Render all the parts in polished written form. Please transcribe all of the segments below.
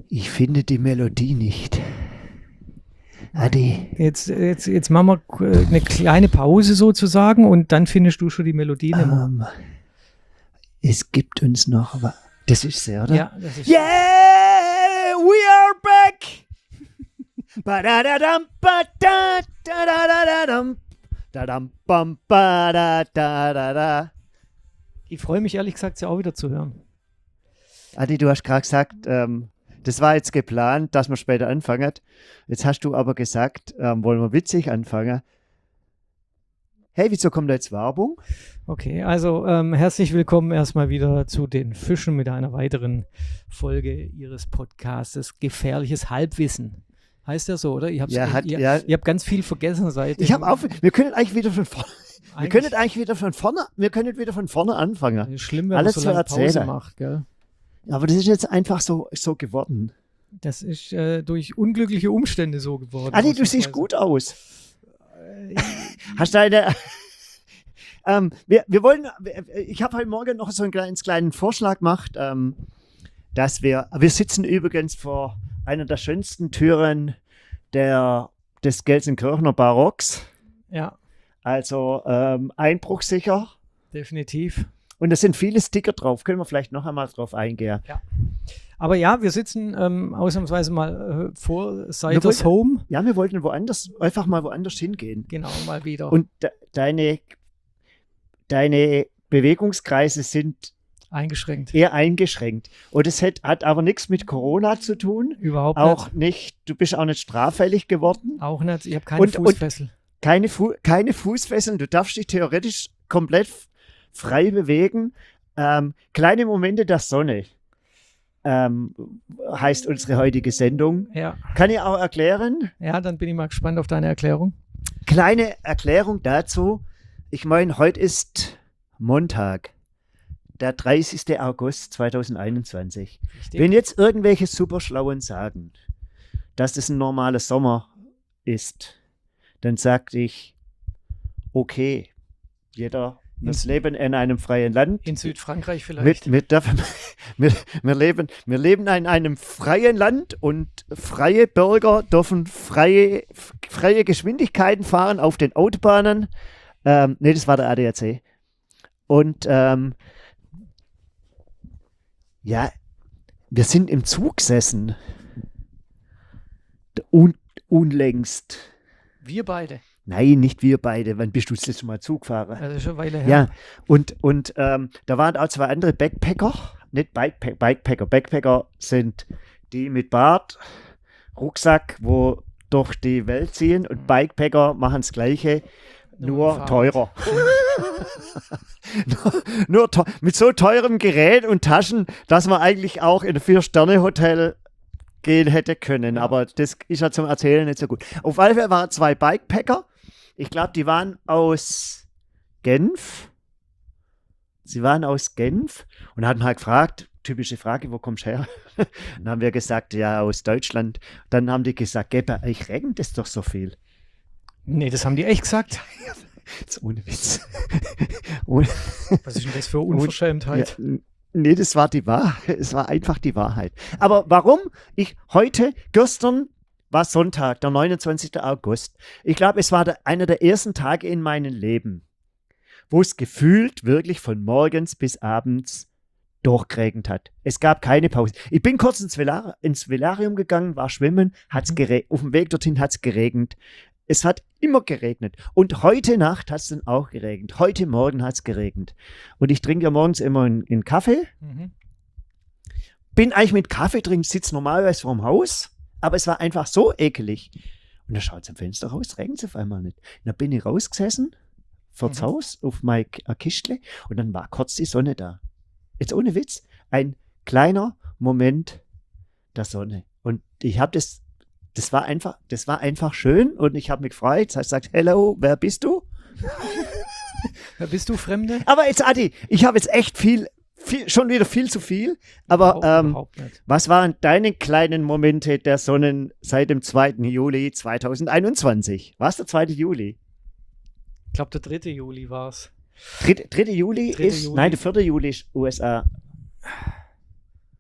Ich finde die Melodie nicht. Adi. Jetzt machen wir eine kleine Pause sozusagen und dann findest du schon die Melodie nicht mehr. Es gibt uns noch was. Das ist sie, oder? Ja, das ist Yeah, we are back! Ba-da-da-dam, ba-da-da-da-da-dam, da-dam, bam, ba-da-da-da-da. Ich freue mich ehrlich gesagt, sie auch wieder zu hören. Adi, du hast gerade gesagt, das war jetzt geplant, dass wir später anfangen. Jetzt hast du aber gesagt, wollen wir witzig anfangen. Hey, wieso kommt da jetzt Werbung? Okay, also herzlich willkommen erstmal wieder zu den Fischen mit einer weiteren Folge Ihres Podcastes Gefährliches Halbwissen. Heißt der so, oder? Ihr habt ganz viel vergessen seit. Wir können eigentlich wieder von vorne. Wir können wieder von vorne anfangen. Schlimm, wenn alles man so lange zu erzählen. Pause macht, gell? Aber das ist jetzt einfach so geworden. Das ist durch unglückliche Umstände so geworden. Adi, du siehst gut aus. Hast du eine... ich habe heute Morgen noch so einen kleinen Vorschlag gemacht, dass wir sitzen übrigens vor einer der schönsten Türen des Gelsenkirchener Barocks. Ja. Also einbruchsicher. Definitiv. Und da sind viele Sticker drauf. Können wir vielleicht noch einmal drauf eingehen. Ja. Aber ja, wir sitzen ausnahmsweise mal vor Seiders Home. Ja, wir wollten einfach mal woanders hingehen. Genau, mal wieder. Und deine Bewegungskreise sind eher eingeschränkt. Und es hat aber nichts mit Corona zu tun. Überhaupt auch nicht. Du bist auch nicht straffällig geworden. Auch nicht. Ich habe keine Fußfessel. Keine Fußfesseln. Du darfst dich theoretisch komplett frei bewegen. Kleine Momente der Sonne heißt unsere heutige Sendung. Ja. Kann ich auch erklären? Ja, dann bin ich mal gespannt auf deine Erklärung. Kleine Erklärung dazu. Ich meine, heute ist Montag, der 30. August 2021. Richtig. Wenn jetzt irgendwelche Superschlauen sagen, dass das ein normaler Sommer ist, dann sage ich, okay, wir leben in einem freien Land. In Südfrankreich vielleicht. Wir leben in einem freien Land und freie Bürger dürfen freie Geschwindigkeiten fahren auf den Autobahnen. Nee, das war der ADAC. Und ja, wir sind im Zug gesessen. Unlängst. Wir beide? Nein, nicht wir beide. Wann bist du das letzte Mal Zug gefahren? Also schon eine Weile her. Ja, und da waren auch zwei andere Backpacker. Nicht Bikepacker. Backpacker sind die mit Bart, Rucksack, wo durch die Welt ziehen. Und Bikepacker machen das Gleiche. Nur teurer. Mit so teurem Gerät und Taschen, dass man eigentlich auch in ein 4-Sterne-Hotel gehen hätte können. Ja. Aber das ist ja zum Erzählen nicht so gut. Auf alle Fälle waren zwei Bikepacker. Ich glaube, die waren aus Genf. Sie waren aus Genf und hatten halt gefragt, typische Frage, wo kommst du her? Dann haben wir gesagt, ja, aus Deutschland. Dann haben die gesagt, bei euch regnet es doch so viel. Nee, das haben die echt gesagt. Jetzt ohne Witz. Was ist denn das für Unverschämtheit? Ja, nee, das war die Wahrheit. Es war einfach die Wahrheit. Aber warum gestern war Sonntag, der 29. August. Ich glaube, es war einer der ersten Tage in meinem Leben, wo es gefühlt wirklich von morgens bis abends durchgeregnet hat. Es gab keine Pause. Ich bin kurz ins Velarium gegangen, war schwimmen, hat's geregnet. Auf dem Weg dorthin hat es geregnet. Es hat immer geregnet. Und heute Nacht hat es dann auch geregnet. Heute Morgen hat es geregnet. Und ich trinke ja morgens immer einen Kaffee. Mhm. Bin eigentlich mit Kaffee trinken, sitze normalerweise vorm Haus. Aber es war einfach so ekelig. Und da schaut es am Fenster raus, regnet es auf einmal nicht. Und dann bin ich rausgesessen, vors Haus, auf mein Kistle. Und dann war kurz die Sonne da. Jetzt ohne Witz, ein kleiner Moment der Sonne. Und ich habe das war einfach schön und ich habe mich gefreut. Das heißt, sagt, hello, wer bist du? Wer bist du, Fremde? Aber jetzt, Adi, ich habe jetzt echt schon wieder viel zu viel. Aber überhaupt nicht. Was waren deine kleinen Momente der Sonnen seit dem 2. Juli 2021? War es der 2. Juli? Ich glaube, der 3. Juli war es. 3. Juli ist, nein, der 4. Juli ist USA.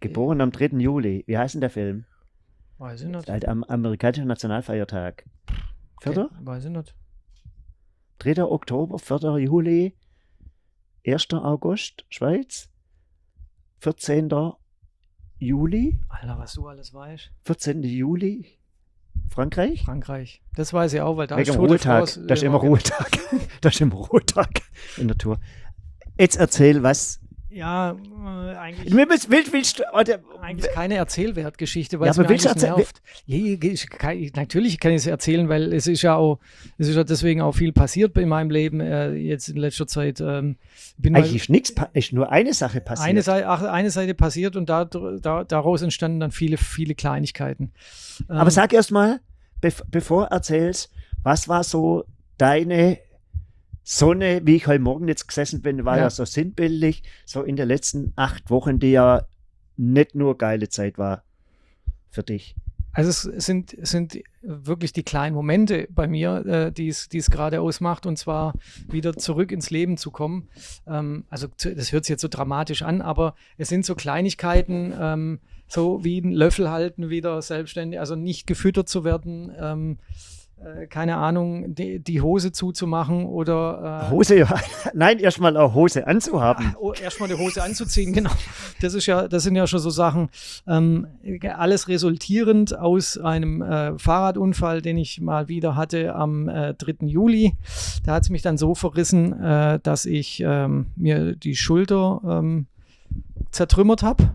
geboren am 3. Juli. Wie heißt denn der Film? Weiß ich nicht. Halt am amerikanischen Nationalfeiertag. 4.? Okay, weiß ich nicht. 3. Oktober, 4. Juli, 1. August, Schweiz, 14. Juli. Alter, was du alles weißt. 14. Juli, Frankreich. Frankreich. Das weiß ich auch, weil da ist Ruhetag. Das ist immer Ruhetag. Das ist immer Ruhetag in der Tour. Jetzt erzähl, was. Ja, eigentlich. Willst du, eigentlich keine Erzählwertgeschichte, weil ja, es mir eigentlich nervt. Natürlich kann ich es erzählen, weil es ist ja deswegen auch viel passiert in meinem Leben jetzt in letzter Zeit. Eigentlich nichts, ist nur eine Sache passiert. Eine Seite passiert und daraus entstanden dann viele, viele Kleinigkeiten. Aber sag erst mal, bevor du erzählst, was war so deine Sonne, wie ich heute Morgen jetzt gesessen bin, war ja so sinnbildlich, so in den letzten 8 Wochen, die ja nicht nur geile Zeit war für dich. Also es sind wirklich die kleinen Momente bei mir, die es gerade ausmacht, und zwar wieder zurück ins Leben zu kommen. Also das hört sich jetzt so dramatisch an, aber es sind so Kleinigkeiten, so wie einen Löffel halten, wieder selbstständig, also nicht gefüttert zu werden, keine Ahnung, die Hose zuzumachen oder Hose, ja. Nein, erstmal eine Hose anzuhaben. Erstmal die Hose anzuziehen, genau. Das sind ja schon so Sachen, alles resultierend aus einem Fahrradunfall, den ich mal wieder hatte am 3. Juli. Da hat es mich dann so verrissen, dass ich mir die Schulter zertrümmert habe.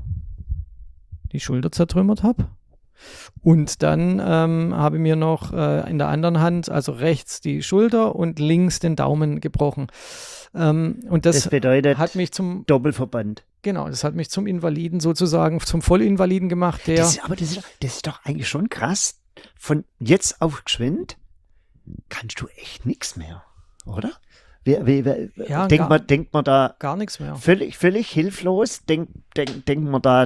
Und dann habe ich mir noch in der anderen Hand, also rechts die Schulter und links den Daumen gebrochen. Und das bedeutet, hat mich zum Doppelverband. Genau, das hat mich zum Invaliden sozusagen, zum Vollinvaliden gemacht. Das ist doch eigentlich schon krass. Von jetzt auf geschwind kannst du echt nichts mehr, oder? Denkt man da gar nichts mehr. Völlig hilflos, denkt man da.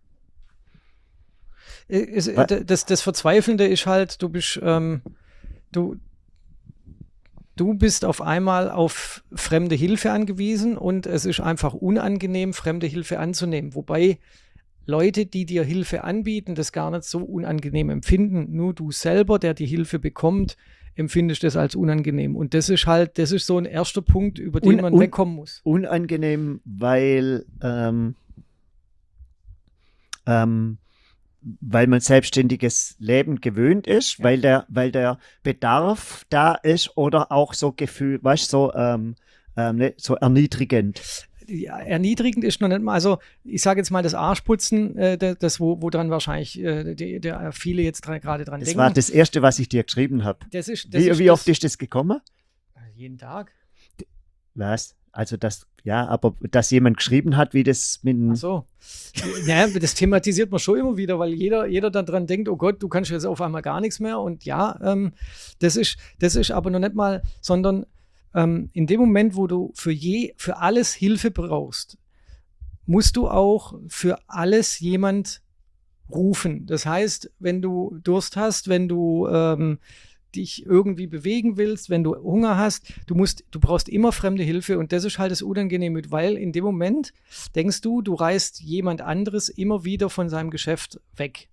Das Verzweifelnde ist halt, du bist auf einmal auf fremde Hilfe angewiesen und es ist einfach unangenehm, fremde Hilfe anzunehmen. Wobei Leute, die dir Hilfe anbieten, das gar nicht so unangenehm empfinden. Nur du selber, der die Hilfe bekommt, empfindest das als unangenehm. Und das ist so ein erster Punkt, über den man wegkommen muss. Unangenehm, weil man selbstständiges Leben gewöhnt ist, weil der Bedarf da ist, oder auch so Gefühl, weißt du, so erniedrigend. Ja, erniedrigend ist noch nicht mal, also ich sage jetzt mal das Arschputzen, das wo dran wahrscheinlich viele jetzt gerade dran denken. Das war das Erste, was ich dir geschrieben habe. Wie oft ist das gekommen? Jeden Tag. Was? Also aber dass jemand geschrieben hat, wie das mit Ach so. Ja, das thematisiert man schon immer wieder, weil jeder dann dran denkt, oh Gott, du kannst jetzt auf einmal gar nichts mehr. Und ja, das ist aber noch nicht mal, sondern in dem Moment, wo du für alles Hilfe brauchst, musst du auch für alles jemand rufen. Das heißt, wenn du Durst hast, wenn du dich irgendwie bewegen willst, wenn du Hunger hast, du brauchst immer fremde Hilfe, und das ist halt das Unangenehme, weil in dem Moment denkst du reißt jemand anderes immer wieder von seinem Geschäft weg.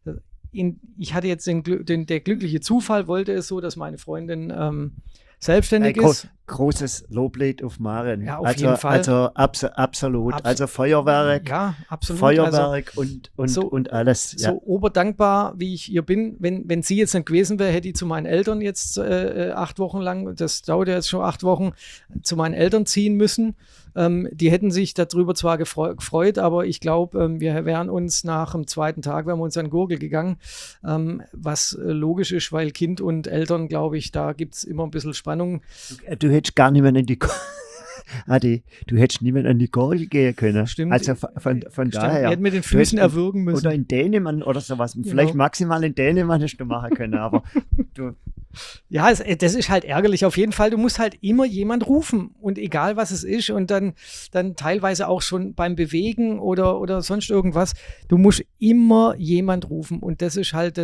Ich hatte jetzt der glückliche Zufall, wollte es so, dass meine Freundin selbstständig ist. Großes Loblied auf Maren. Ja, auf jeden Fall. Also absolut. Also Feuerwerk. Ja, absolut. Feuerwerk also, und alles. Ja. So oberdankbar, wie ich ihr bin. Wenn sie jetzt nicht gewesen wäre, hätte ich zu meinen Eltern jetzt 8 Wochen lang, das dauert ja jetzt schon 8 Wochen, zu meinen Eltern ziehen müssen. Die hätten sich darüber zwar gefreut, aber ich glaube, wir wären uns nach dem 2. Tag, an den Gurgel gegangen, was logisch ist, weil Kind und Eltern, glaube ich, da gibt es immer ein bisschen Spannung. Du hättest gar nicht mehr in die Adi, du hättest niemand an die Gurgel gehen können. Stimmt. Also von daher. Wir hätten mit den Füßen erwürgen müssen. Oder in Dänemark oder sowas. Genau. Vielleicht maximal in Dänemark hättest du machen können, aber du. Ja, das ist halt ärgerlich. Auf jeden Fall, du musst halt immer jemand rufen, und egal was es ist, und dann teilweise auch schon beim Bewegen oder sonst irgendwas, du musst immer jemand rufen, und das ist halt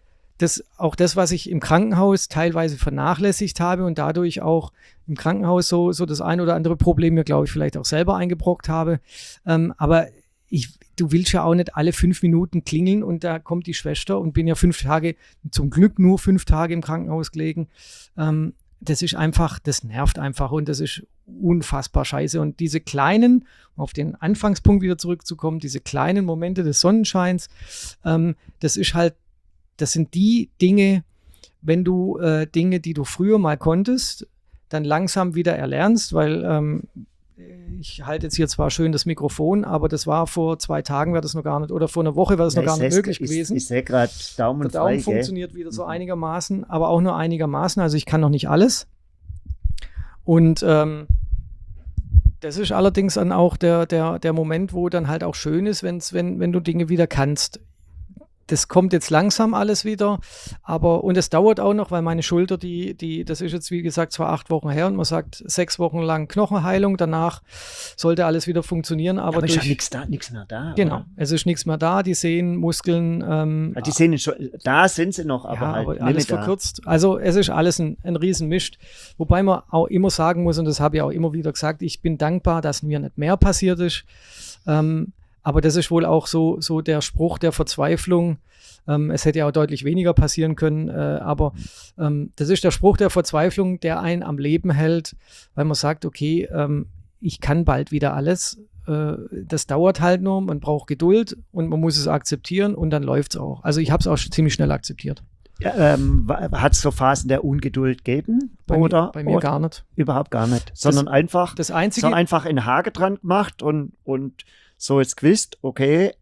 auch das, was ich im Krankenhaus teilweise vernachlässigt habe und dadurch auch im Krankenhaus so das ein oder andere Problem mir, glaube ich, vielleicht auch selber eingebrockt habe. Aber du willst ja auch nicht alle 5 Minuten klingeln und da kommt die Schwester und bin ja 5 Tage, zum Glück nur 5 Tage im Krankenhaus gelegen. Das ist einfach, das nervt einfach und das ist unfassbar scheiße. Und diese kleinen, um auf den Anfangspunkt wieder zurückzukommen, diese kleinen Momente des Sonnenscheins, das sind die Dinge, wenn du Dinge, die du früher mal konntest, dann langsam wieder erlernst, weil ich halte jetzt hier zwar schön das Mikrofon, aber das war vor 2 Tagen, wäre das noch gar nicht, oder vor einer Woche wäre das noch gar nicht möglich gewesen. Ich sehe gerade Daumen frei. Der Daumen funktioniert wieder so einigermaßen, aber auch nur einigermaßen, also ich kann noch nicht alles. Und das ist allerdings dann auch der Moment, wo dann halt auch schön ist, wenn du Dinge wieder kannst. Das kommt jetzt langsam alles wieder, und es dauert auch noch, weil meine Schulter, das ist jetzt wie gesagt zwar 8 Wochen her und man sagt 6 Wochen lang Knochenheilung, danach sollte alles wieder funktionieren. Aber ist ja nichts mehr da. Genau, oder? es ist nichts mehr da, die Sehnen, Muskeln. Die Sehnen schon, da sind sie noch, aber ja, halt aber alles verkürzt. Also es ist alles ein Riesenmist, wobei man auch immer sagen muss, und das habe ich auch immer wieder gesagt, ich bin dankbar, dass mir nicht mehr passiert ist. Aber das ist wohl auch so der Spruch der Verzweiflung. Es hätte ja auch deutlich weniger passieren können, aber das ist der Spruch der Verzweiflung, der einen am Leben hält, weil man sagt, okay, ich kann bald wieder alles. Das dauert halt nur, man braucht Geduld und man muss es akzeptieren und dann läuft es auch. Also ich habe es auch ziemlich schnell akzeptiert. Ja, hat es so Phasen der Ungeduld gegeben? Bei mir gar nicht. Überhaupt gar nicht. Sondern einfach in den Haken dran gemacht und so jetzt gewusst, okay,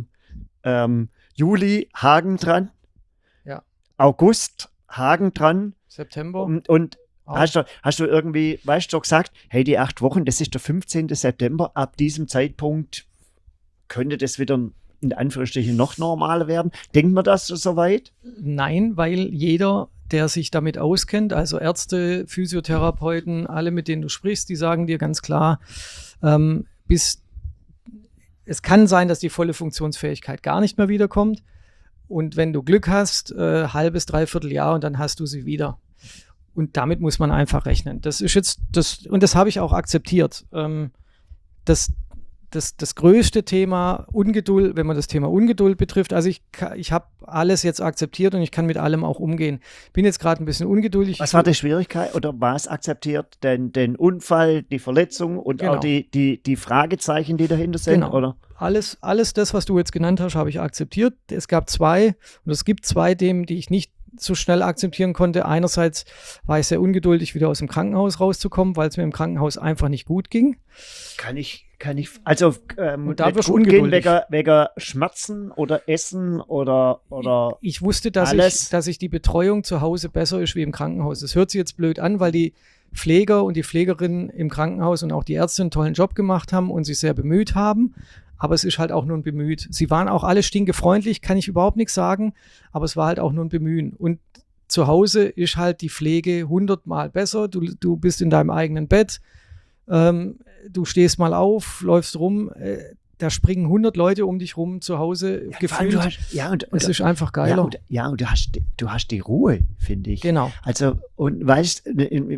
Juli, Haken dran, ja. August, Haken dran. September. Und hast du irgendwie, weißt du, gesagt, hey, die 8 Wochen, das ist der 15. September, ab diesem Zeitpunkt könnte das wieder in Anführungsstrichen noch normaler werden. Denkt man das so weit? Nein, weil jeder, der sich damit auskennt, also Ärzte, Physiotherapeuten, alle, mit denen du sprichst, die sagen dir ganz klar, es kann sein, dass die volle Funktionsfähigkeit gar nicht mehr wiederkommt. Und wenn du Glück hast, halbes, dreiviertel Jahr und dann hast du sie wieder. Und damit muss man einfach rechnen. Das ist jetzt und das habe ich auch akzeptiert. Das größte Thema Ungeduld, wenn man das Thema Ungeduld betrifft, also ich habe alles jetzt akzeptiert und ich kann mit allem auch umgehen. Bin jetzt gerade ein bisschen ungeduldig. Was war die Schwierigkeit oder was akzeptiert? Den Unfall, die Verletzung und genau. Auch die Fragezeichen, die dahinter sind? Genau. Oder? Alles das, was du jetzt genannt hast, habe ich akzeptiert. Es gibt 2 Themen, die ich nicht so schnell akzeptieren konnte. Einerseits war ich sehr ungeduldig, wieder aus dem Krankenhaus rauszukommen, weil es mir im Krankenhaus einfach nicht gut ging. Kann ich, also und da wirst du ungeduldig. Wegen Schmerzen oder Essen oder ich wusste, dass ich die Betreuung zu Hause besser ist wie im Krankenhaus. Das hört sich jetzt blöd an, weil die Pfleger und die Pflegerinnen im Krankenhaus und auch die Ärzte einen tollen Job gemacht haben und sich sehr bemüht haben. Aber es ist halt auch nur ein Bemüht. Sie waren auch alle stinkefreundlich, kann ich überhaupt nichts sagen, aber es war halt auch nur ein Bemühen. Und zu Hause ist halt die Pflege 100-mal besser. Du bist in deinem eigenen Bett, du stehst mal auf, läufst rum, da springen 100 Leute um dich rum zu Hause gefühlt. Es ist einfach geiler. Und du hast die Ruhe, finde ich. Genau. Also, und weißt,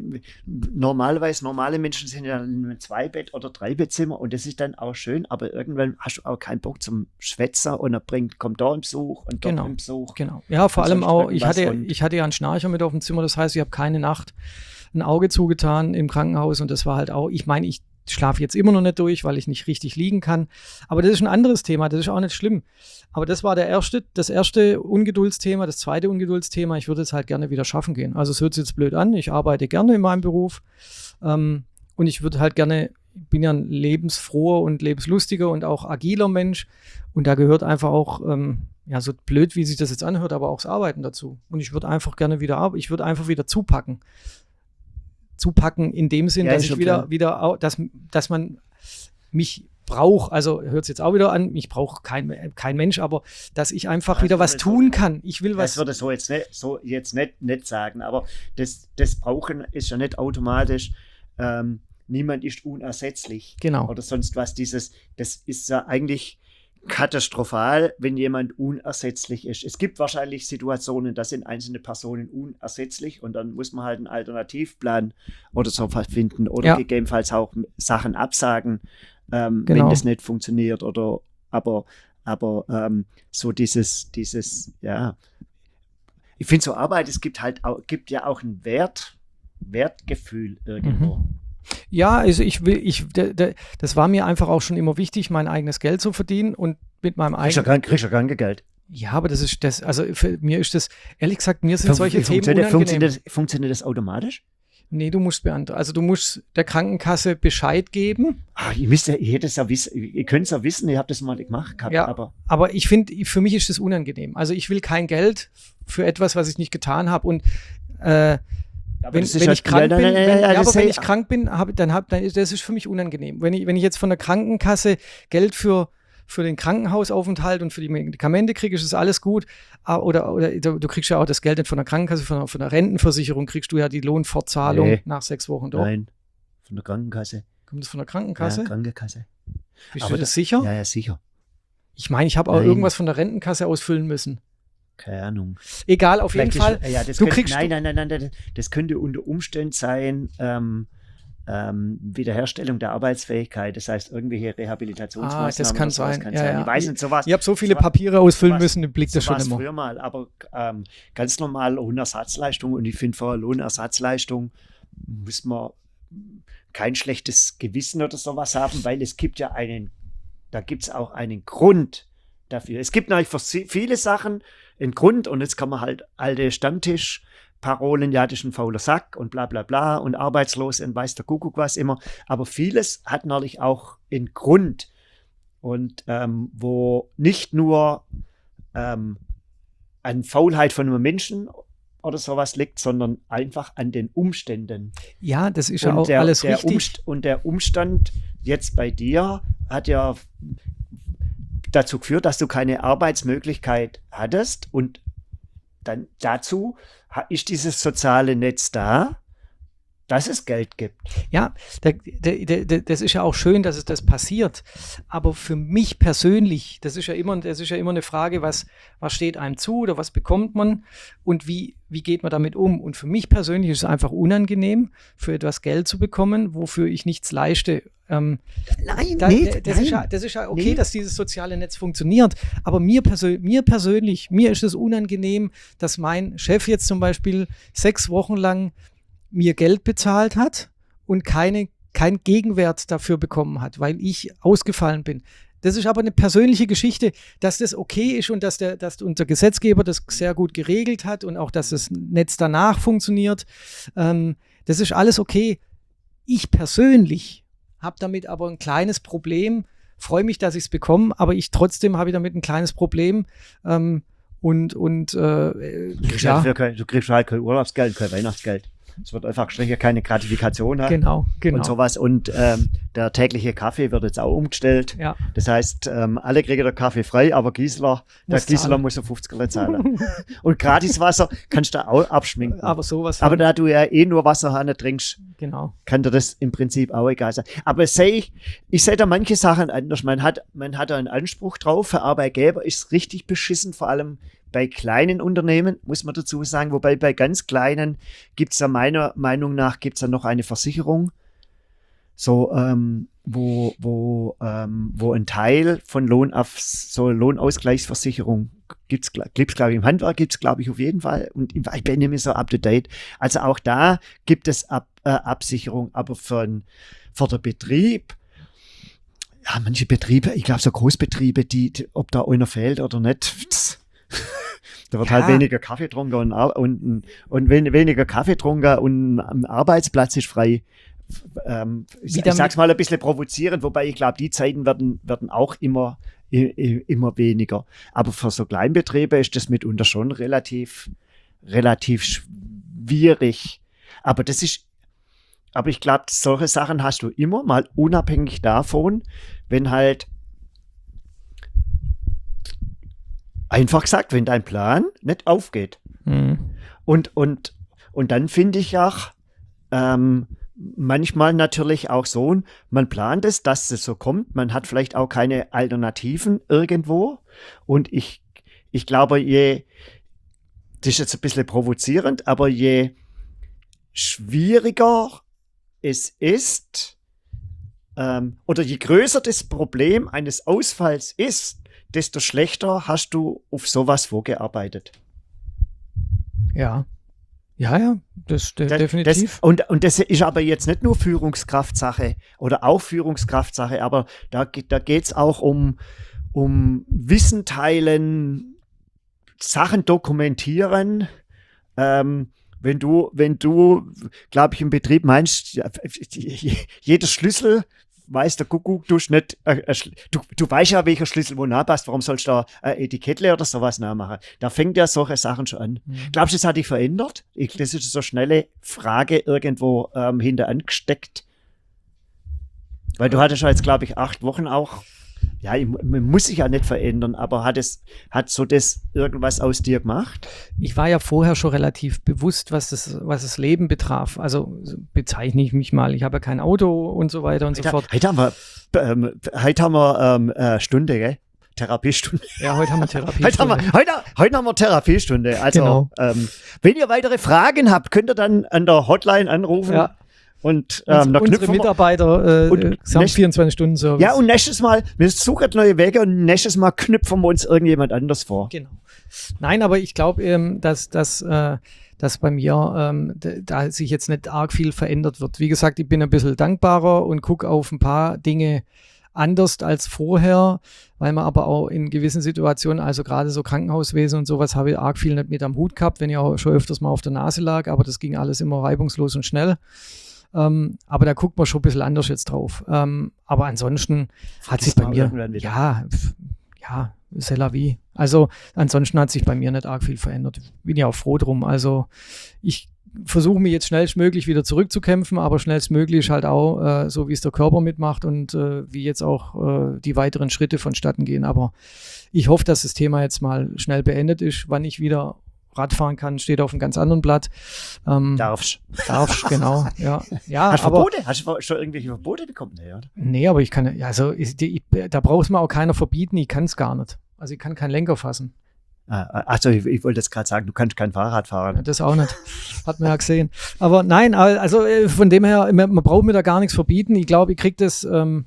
normale Menschen sind ja in einem 2-Bett- oder 3-Bettzimmer und das ist dann auch schön, aber irgendwann hast du auch keinen Bock zum Schwätzer und dann kommt da ein Besuch und dort ein Besuch. Genau. Ja, vor allem auch, ich hatte ja einen Schnarcher mit auf dem Zimmer, das heißt, ich habe keine Nacht ein Auge zugetan im Krankenhaus und das war halt auch, ich meine, ich schlafe jetzt immer noch nicht durch, weil ich nicht richtig liegen kann. Aber das ist ein anderes Thema, das ist auch nicht schlimm. Aber das war das erste Ungeduldsthema. Das zweite Ungeduldsthema, ich würde es halt gerne wieder schaffen gehen. Also es hört sich jetzt blöd an, ich arbeite gerne in meinem Beruf und ich würde halt gerne, ich bin ja ein lebensfroher und lebenslustiger und auch agiler Mensch und da gehört einfach auch, so blöd, wie sich das jetzt anhört, aber auch das Arbeiten dazu. Und ich würde einfach gerne wieder zupacken in dem Sinn, dass ich wieder dass man mich braucht, also hört es jetzt auch wieder an, mich braucht kein Mensch, aber dass ich einfach wieder was tun kann. Ich will was. Das würde so jetzt nicht sagen, aber das Brauchen ist ja nicht automatisch, niemand ist unersetzlich. Genau. Oder sonst was. Das ist ja eigentlich katastrophal, wenn jemand unersetzlich ist. Es gibt wahrscheinlich Situationen, da sind einzelne Personen unersetzlich und dann muss man halt einen Alternativplan oder so finden oder gegebenenfalls auch Sachen absagen, wenn das nicht funktioniert oder aber so dieses, ja, ich finde so Arbeit, es gibt ja auch ein Wertgefühl irgendwo. Ja, also das war mir einfach auch schon immer wichtig, mein eigenes Geld zu verdienen und mit meinem eigenen. Kriegst du Krankengeld? Ja, aber also für mir ist das, ehrlich gesagt, mir sind solche Themen unangenehm. Funktioniert das automatisch? Nee, du musst beantragen. Also du musst der Krankenkasse Bescheid geben. Ihr hättet es ja wissen, ihr könnt es ja wissen, ihr habt das mal gemacht gehabt. Ja, aber ich finde, für mich ist das unangenehm. Also ich will kein Geld für etwas, was ich nicht getan habe. Und wenn ich krank bin, dann das ist für mich unangenehm. Wenn ich jetzt von der Krankenkasse Geld für den Krankenhausaufenthalt und für die Medikamente kriege, ist das alles gut. Oder du kriegst ja auch das Geld nicht von der Krankenkasse, von der Rentenversicherung kriegst du ja die Lohnfortzahlung nach 6 Wochen. Doch? Nein, von der Krankenkasse. Kommt das von der Krankenkasse? Ja, Krankenkasse. Bist du das sicher? Ja, sicher. Ich meine, ich habe auch irgendwas von der Rentenkasse ausfüllen müssen. Keine Ahnung. Egal, auf jeden Fall. Nein, das könnte unter Umständen sein, Wiederherstellung der Arbeitsfähigkeit, das heißt irgendwelche Rehabilitationsmaßnahmen. Das kann sein. Ich weiß nicht, sowas. Ich habe so viele Papiere ausfüllen müssen, im Blick das schon immer. Früher mal, aber ganz normal Lohnersatzleistung, und ich finde, vor Lohnersatzleistung muss man kein schlechtes Gewissen oder sowas haben, weil es gibt ja da gibt es auch einen Grund dafür. Es gibt natürlich für viele Sachen einen Grund, und jetzt kann man halt alte Stammtischparolen, ja, das ist ein fauler Sack und bla bla bla und arbeitslos und weiß der Kuckuck was immer. Aber vieles hat natürlich auch einen Grund, und wo nicht nur an Faulheit von einem Menschen oder sowas liegt, sondern einfach an den Umständen. Ja, das ist ja auch alles richtig. Und der Umstand jetzt bei dir hat ja dazu geführt, dass du keine Arbeitsmöglichkeit hattest, und dann dazu ist dieses soziale Netz da, dass es Geld gibt. Ja, das ist ja auch schön, dass es das passiert. Aber für mich persönlich, das ist ja immer eine Frage, was steht einem zu oder was bekommt man und wie geht man damit um? Und für mich persönlich ist es einfach unangenehm, für etwas Geld zu bekommen, wofür ich nichts leiste. Das ist ja okay, dass dieses soziale Netz funktioniert. Aber mir persönlich ist es unangenehm, dass mein Chef jetzt zum Beispiel 6 Wochen lang mir Geld bezahlt hat und kein Gegenwert dafür bekommen hat, weil ich ausgefallen bin. Das ist aber eine persönliche Geschichte, dass das okay ist und dass unser Gesetzgeber das sehr gut geregelt hat und auch, dass das Netz danach funktioniert. Das ist alles okay. Ich persönlich habe damit aber ein kleines Problem, freue mich, dass ich es bekomme, aber trotzdem habe ich damit ein kleines Problem. Du kriegst halt kein Urlaubsgeld, kein Weihnachtsgeld. Es wird einfach keine Gratifikation haben. Genau. Und sowas. Und der tägliche Kaffee wird jetzt auch umgestellt. Ja. Das heißt, alle kriegen den Kaffee frei, aber Gisela muss so 50 zahlen. Und Gratiswasser kannst du auch abschminken. Aber da du ja nur Wasserhahn trinkst, kann dir das im Prinzip auch egal sein. Aber ich sehe da manche Sachen anders. Man hat da einen Anspruch drauf. Für Arbeitgeber ist es richtig beschissen, vor allem bei kleinen Unternehmen, muss man dazu sagen, wobei bei ganz kleinen gibt es ja meiner Meinung nach noch eine Versicherung, so wo ein Teil von Lohnausgleichsversicherung gibt's glaube ich, im Handwerk gibt es, glaube ich, auf jeden Fall, und ich bin nicht mehr so up to date. Also auch da gibt es Absicherung, aber für den Betrieb, ja, manche Betriebe, ich glaube so Großbetriebe, ob da einer fehlt oder nicht, da wird halt weniger Kaffee getrunken und weniger Kaffee getrunken und am Arbeitsplatz ist frei. Ich sag's mal ein bisschen provozierend, wobei ich glaube, die Zeiten werden auch immer weniger. Aber für so Kleinbetriebe ist das mitunter schon relativ schwierig. Aber ich glaube, solche Sachen hast du immer mal unabhängig davon, wenn halt einfach gesagt, wenn dein Plan nicht aufgeht. Mhm. Und dann finde ich auch manchmal natürlich auch so, man plant es, dass es so kommt, man hat vielleicht auch keine Alternativen irgendwo, und ich glaube, das ist jetzt ein bisschen provozierend, aber je schwieriger es ist, oder je größer das Problem eines Ausfalls ist, desto schlechter hast du auf sowas vorgearbeitet. Ja. Ja, das definitiv. Und das ist aber jetzt nicht nur Führungskraftsache oder auch Führungskraftsache, aber da geht es auch um Wissen teilen, Sachen dokumentieren. Wenn du, glaube ich, im Betrieb meinst, jeder Schlüssel weiß der Kuckuck, du weißt ja, welcher Schlüssel wo nachpasst, warum sollst du da ein Etikettle oder sowas nachmachen? Da fängt ja solche Sachen schon an. Glaubst du, das hat dich verändert? Das ist so eine schnelle Frage irgendwo hinter angesteckt. Weil du hattest ja jetzt, glaube ich, 8 Wochen auch. Ja, man muss sich ja nicht verändern, aber hat so das irgendwas aus dir gemacht? Ich war ja vorher schon relativ bewusst, was das Leben betraf. Also bezeichne ich mich mal. Ich habe ja kein Auto und so weiter und so fort. Heute haben wir Stunde, gell? Therapiestunde. Ja, heute haben wir Therapiestunde. Heute haben wir Therapiestunde. Also, genau. Wenn ihr weitere Fragen habt, könnt ihr dann an der Hotline anrufen. Ja. Und unsere Mitarbeiter haben 24-Stunden-Service. Ja, und nächstes Mal, wir suchen neue Wege und nächstes Mal knüpfen wir uns irgendjemand anders vor. Genau. Nein, aber ich glaube, dass bei mir da sich jetzt nicht arg viel verändert wird. Wie gesagt, ich bin ein bisschen dankbarer und gucke auf ein paar Dinge anders als vorher, weil man aber auch in gewissen Situationen, also gerade so Krankenhauswesen und sowas, habe ich arg viel nicht mit am Hut gehabt, wenn ich auch schon öfters mal auf der Nase lag, aber das ging alles immer reibungslos und schnell. Aber da guckt man schon ein bisschen anders jetzt drauf. Aber ansonsten hat sich bei mir, ja, c'est la vie. Also ansonsten hat sich bei mir nicht arg viel verändert. Bin ja auch froh drum. Also ich versuche mich jetzt schnellstmöglich wieder zurückzukämpfen, aber schnellstmöglich halt auch, so wie es der Körper mitmacht und wie jetzt auch die weiteren Schritte vonstatten gehen. Aber ich hoffe, dass das Thema jetzt mal schnell beendet ist. Wann ich wieder Radfahren kann, steht auf einem ganz anderen Blatt. Darfst, genau. Ja, hast du Verbote? Hast du schon irgendwelche Verbote bekommen? Nee, oder? Nee, aber ich kann, also da braucht es mir auch keiner verbieten, ich kann es gar nicht. Also ich kann keinen Lenker fassen. Also ich wollte jetzt gerade sagen, du kannst kein Fahrrad fahren. Ja, das auch nicht. Hat man ja gesehen. Aber nein, also von dem her, man braucht mir da gar nichts verbieten. Ich glaube, ich kriege das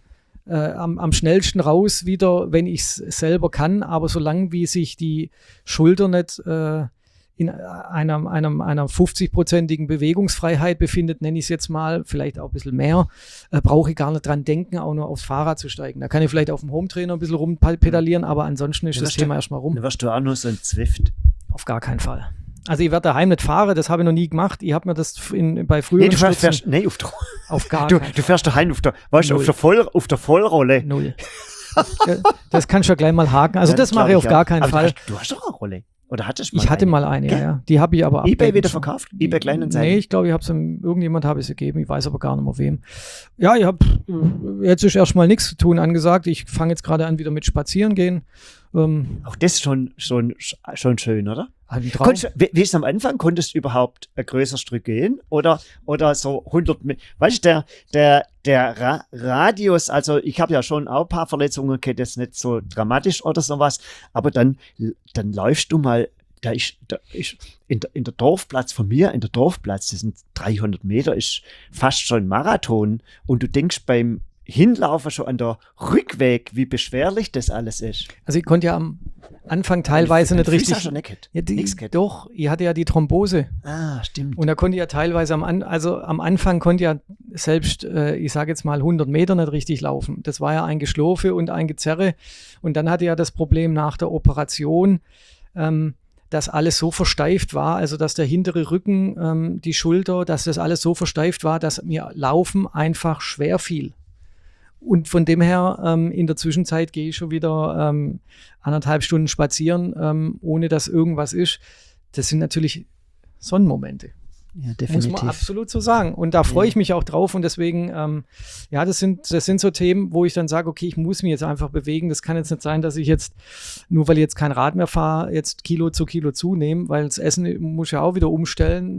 am schnellsten raus wieder, wenn ich es selber kann. Aber solange wie sich die Schulter nicht in einer 50-prozentigen Bewegungsfreiheit befindet, nenne ich es jetzt mal, vielleicht auch ein bisschen mehr, brauche ich gar nicht dran denken, auch nur aufs Fahrrad zu steigen. Da kann ich vielleicht auf dem Hometrainer ein bisschen rumpedalieren, aber ansonsten ist das Thema erstmal rum. Dann wirst du auch nur so ein Zwift. Auf gar keinen Fall. Also ich werde daheim nicht fahren, das habe ich noch nie gemacht. Ich habe mir das bei früheren Stürzen... Nee, auf gar keinen Fall. Du fährst daheim auf der Vollrolle. Null. Das kannst du ja gleich mal haken. Also das mache ich auf gar keinen Fall. Du hast doch eine Rolle. Oder hattest du mal? Ich hatte mal eine, ja. Die habe ich aber eBay wieder verkauft? eBay Kleinanzeigen? Nee, ich glaube, irgendjemand habe es gegeben. Ich weiß aber gar nicht mehr wem. Ja, jetzt ist erstmal nichts zu tun angesagt. Ich fange jetzt gerade an, wieder mit Spazieren gehen. Auch das ist schon schön, oder? Wie ist es am Anfang? Konntest du überhaupt ein größeres Stück gehen? Oder so 100 Meter? Weißt du, der Radius, also ich habe ja schon auch ein paar Verletzungen, okay, das ist nicht so dramatisch oder sowas, aber dann läufst du mal, da ist in der Dorfplatz von mir, das sind 300 Meter, ist fast schon ein Marathon und du denkst beim Hinlaufen schon an der Rückweg, wie beschwerlich das alles ist. Also ich konnte ja am Anfang teilweise nicht richtig... Doch, ich hatte ja die Thrombose. Ah, stimmt. Und da konnte ich ja teilweise am Anfang konnte ich ja selbst, ich sage jetzt mal 100 Meter nicht richtig laufen. Das war ja ein Geschlurfe und ein Gezerre. Und dann hatte ich ja das Problem nach der Operation, dass alles so versteift war, also dass der hintere Rücken, die Schulter, dass das alles so versteift war, dass mir Laufen einfach schwer fiel. Und von dem her, in der Zwischenzeit gehe ich schon wieder 1,5 Stunden spazieren, ohne dass irgendwas ist. Das sind natürlich Sonnenmomente. Ja, definitiv. Muss man absolut so sagen. Und da freue ich mich auch drauf. Und deswegen, das sind so Themen, wo ich dann sage, okay, ich muss mich jetzt einfach bewegen. Das kann jetzt nicht sein, dass ich jetzt, nur weil ich jetzt kein Rad mehr fahre, jetzt Kilo zu Kilo zunehme, weil das Essen muss ich ja auch wieder umstellen.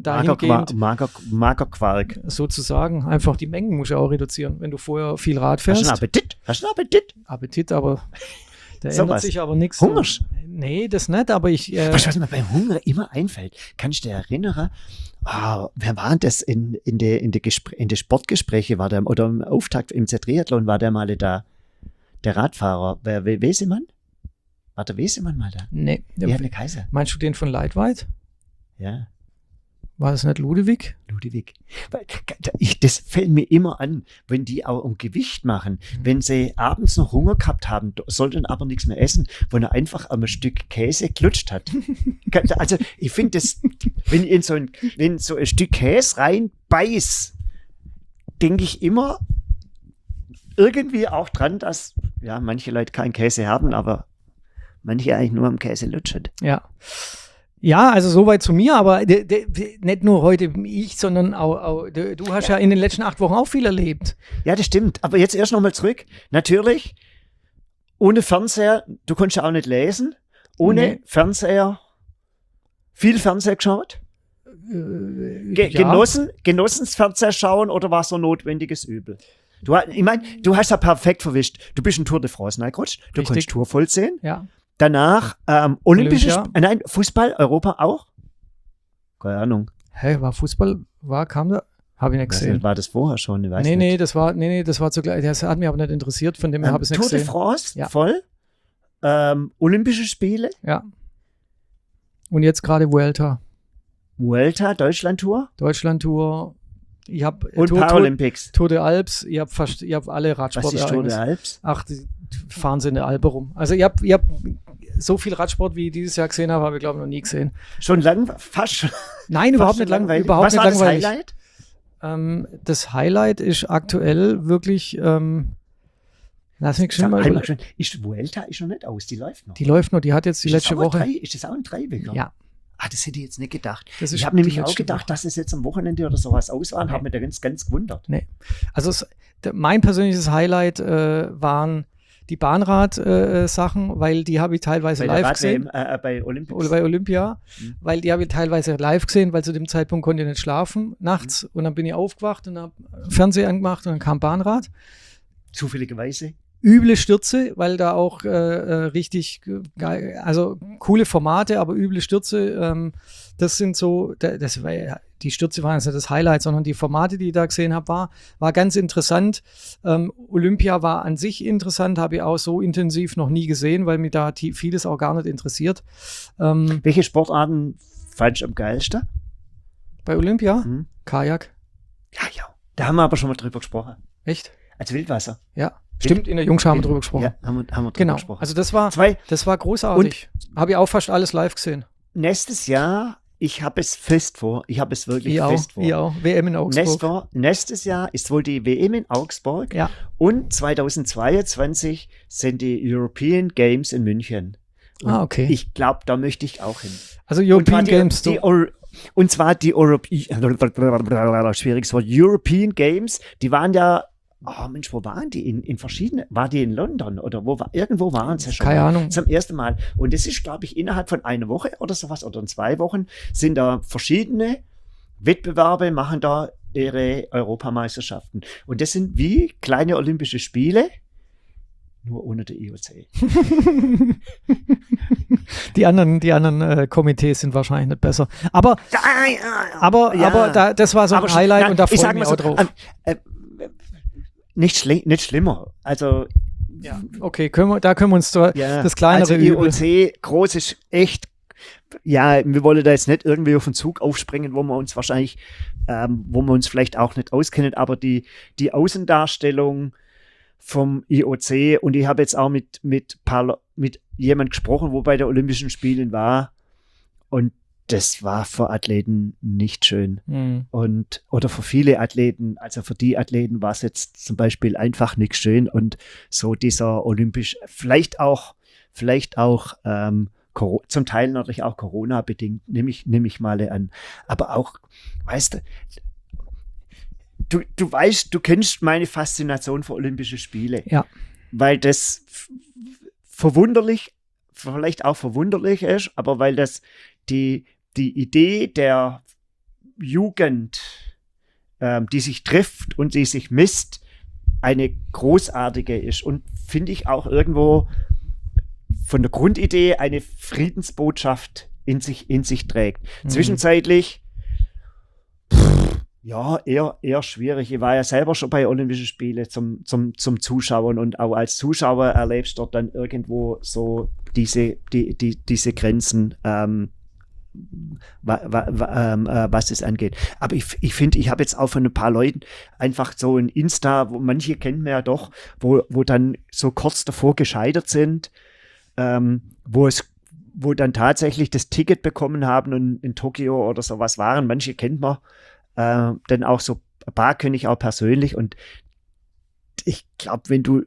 Magerquark. Sozusagen. Einfach die Mengen muss ich auch reduzieren. Wenn du vorher viel Rad fährst. Hast du einen Appetit? Appetit, aber Da ändert sich aber nichts. Hungerst? Nee, das nicht, aber ich... Was mir beim Hunger immer einfällt, kann ich dir erinnern, wer war das in der Sportgespräche, war der, oder im Auftakt im Z-Triathlon war der mal da, der Radfahrer, Wesemann? War der Wesemann mal da? Nee. Wie hat der Kaiser? Meinst du den von Leitweit? Ja. War das nicht Ludewig? Ludewig. Das fällt mir immer an, wenn die auch um Gewicht machen. Wenn sie abends noch Hunger gehabt haben, sollten aber nichts mehr essen, wo er einfach ein Stück Käse klutscht hat. Also ich finde das, wenn ich in so ein Stück Käse reinbeiß, denke ich immer irgendwie auch dran, dass ja manche Leute keinen Käse haben, aber manche eigentlich nur am Käse lutschen. Ja. Ja, also soweit zu mir, aber nicht nur heute ich, sondern auch du hast ja in den letzten 8 Wochen auch viel erlebt. Ja, das stimmt. Aber jetzt erst nochmal zurück. Natürlich, ohne Fernseher, du konntest ja auch nicht lesen. Ohne Fernseher, viel Fernseher geschaut? Genossen das Fernseher schauen oder war es so notwendiges Übel? Ich meine, du hast ja perfekt verwischt. Du bist ein Tour de France reingerutscht. Du konntest Tour voll sehen. Ja. Danach Fußball, Europa auch? Keine Ahnung. War Fußball, kam da? Habe ich nicht gesehen. War das vorher schon? Ich weiß nicht. Das war zugleich. Das hat mich aber nicht interessiert, von dem her habe ich es nicht gesehen. Tour de France, voll. Olympische Spiele. Ja. Und jetzt gerade Vuelta, Deutschland-Tour. Ich habe und Paralympics. Tour de Alps. Ich habe alle Radsport. Was ist Tour de Alps? Ach, die fahren sie in der Alpe rum. Also ich hab so viel Radsport, wie ich dieses Jahr gesehen habe ich glaube ich noch nie gesehen. Schon lang? Fast? Nein, überhaupt nicht langweilig. Was war das Highlight? Das Highlight ist aktuell wirklich, lass mich schon mal. Vuelta ist noch nicht aus, die läuft noch. Die hat jetzt die letzte Woche. Ist das auch ein Dreiwöcher? Ja. Das hätte ich jetzt nicht gedacht. Ich habe nämlich auch gedacht, dass es jetzt am Wochenende oder sowas aus war und habe mich da ganz gewundert. Nee. Also mein persönliches Highlight waren die Bahnrad-Sachen, weil die habe ich teilweise live gesehen. Bei Olympics. Oder bei Olympia, weil die habe ich teilweise live gesehen, weil zu dem Zeitpunkt konnte ich nicht schlafen nachts und dann bin ich aufgewacht und habe Fernseher angemacht und dann kam Bahnrad. Zufälligerweise? Üble Stürze, weil da auch richtig geil, also coole Formate, aber üble Stürze, das sind so, die Stürze waren jetzt nicht das Highlight, sondern die Formate, die ich da gesehen habe, war ganz interessant. Olympia war an sich interessant, habe ich auch so intensiv noch nie gesehen, weil mich da vieles auch gar nicht interessiert. Welche Sportarten fandst du am geilsten? Bei Olympia? Kajak. Ja. Da haben wir aber schon mal drüber gesprochen. Echt? Als Wildwasser. Ja. Stimmt, in der Jungschau haben wir drüber gesprochen. Ja, haben wir drüber gesprochen. Also das war großartig. Habe ich auch fast alles live gesehen. Nächstes Jahr, ich habe es fest vor. Ich habe es wirklich fest vor. Ich auch. WM in Augsburg. Nächstes Jahr ist wohl die WM in Augsburg. Ja. Und 2022 sind die European Games in München. Und okay. Ich glaube, da möchte ich auch hin. Also European Games. Und zwar die schwieriges Wort, European Games, die waren ja. Mensch, wo waren die? In verschiedenen, war die in London oder irgendwo waren sie schon? Keine Ahnung. Zum ersten Mal. Und das ist, glaube ich, innerhalb von einer Woche oder sowas oder in 2 Wochen sind da verschiedene Wettbewerbe, machen da ihre Europameisterschaften. Und das sind wie kleine Olympische Spiele, nur ohne der IOC. Die anderen Komitees sind wahrscheinlich nicht besser. Aber das war so ein Highlight und da freue ich mich auch drauf. Nicht schlimmer. Also ja, okay, da können wir uns das kleinere IOC groß ist echt. Ja, wir wollen da jetzt nicht irgendwie auf den Zug aufspringen, wo wir uns vielleicht auch nicht auskennen, aber die Außendarstellung vom IOC, und ich habe jetzt auch mit jemand gesprochen, wo bei den Olympischen Spielen war, und das war für Athleten nicht schön. Oder für viele Athleten, also für die Athleten war es jetzt zum Beispiel einfach nicht schön, und so dieser olympisch, vielleicht auch zum Teil natürlich auch Corona-bedingt, nehme ich mal an. Aber auch, weißt du weißt, du kennst meine Faszination für Olympische Spiele. Ja. Weil das vielleicht auch verwunderlich ist, aber weil das die Idee der Jugend, die sich trifft und die sich misst, eine großartige ist, und finde ich auch irgendwo von der Grundidee eine Friedensbotschaft in sich trägt. Zwischenzeitlich ja, eher schwierig. Ich war ja selber schon bei Olympischen Spielen zum Zuschauen und auch als Zuschauer erlebst dort dann irgendwo so diese Grenzen, was es angeht. Aber ich finde, ich habe jetzt auch von ein paar Leuten einfach so ein Insta, wo manche kennen wir ja doch, wo dann so kurz davor gescheitert sind, wo dann tatsächlich das Ticket bekommen haben und in Tokio oder sowas waren. Manche kennt man dann auch so, ein paar kenne ich auch persönlich und ich glaube, wenn du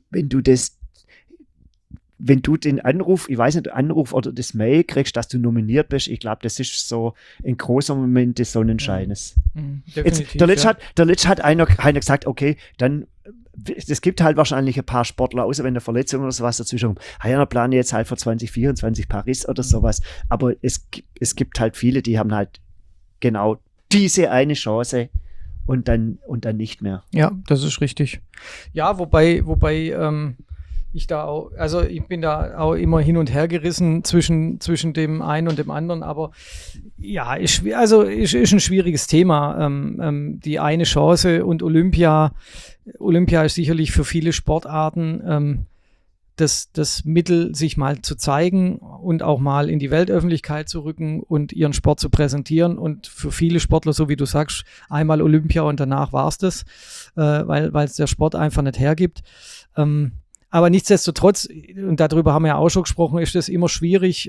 den Anruf, ich weiß nicht, Anruf oder das Mail kriegst, dass du nominiert bist, ich glaube, das ist so ein großer Moment des Sonnenscheines. Jetzt, der Litsch hat einer gesagt, okay, dann es gibt halt wahrscheinlich ein paar Sportler, außer wenn eine Verletzung oder sowas dazwischen kommt. Ja, plane jetzt halt für 2024 Paris oder sowas. Aber es gibt halt viele, die haben halt genau diese eine Chance und dann nicht mehr. Ja, das ist richtig. Ja, wobei ich da auch, also ich bin da auch immer hin und her gerissen zwischen dem einen und dem anderen, aber ja, ist ein schwieriges Thema. Die eine Chance und Olympia ist sicherlich für viele Sportarten das Mittel, sich mal zu zeigen und auch mal in die Weltöffentlichkeit zu rücken und ihren Sport zu präsentieren. Und für viele Sportler, so wie du sagst, einmal Olympia und danach war es das, weil es der Sport einfach nicht hergibt. Aber nichtsdestotrotz, und darüber haben wir ja auch schon gesprochen, ist es immer schwierig,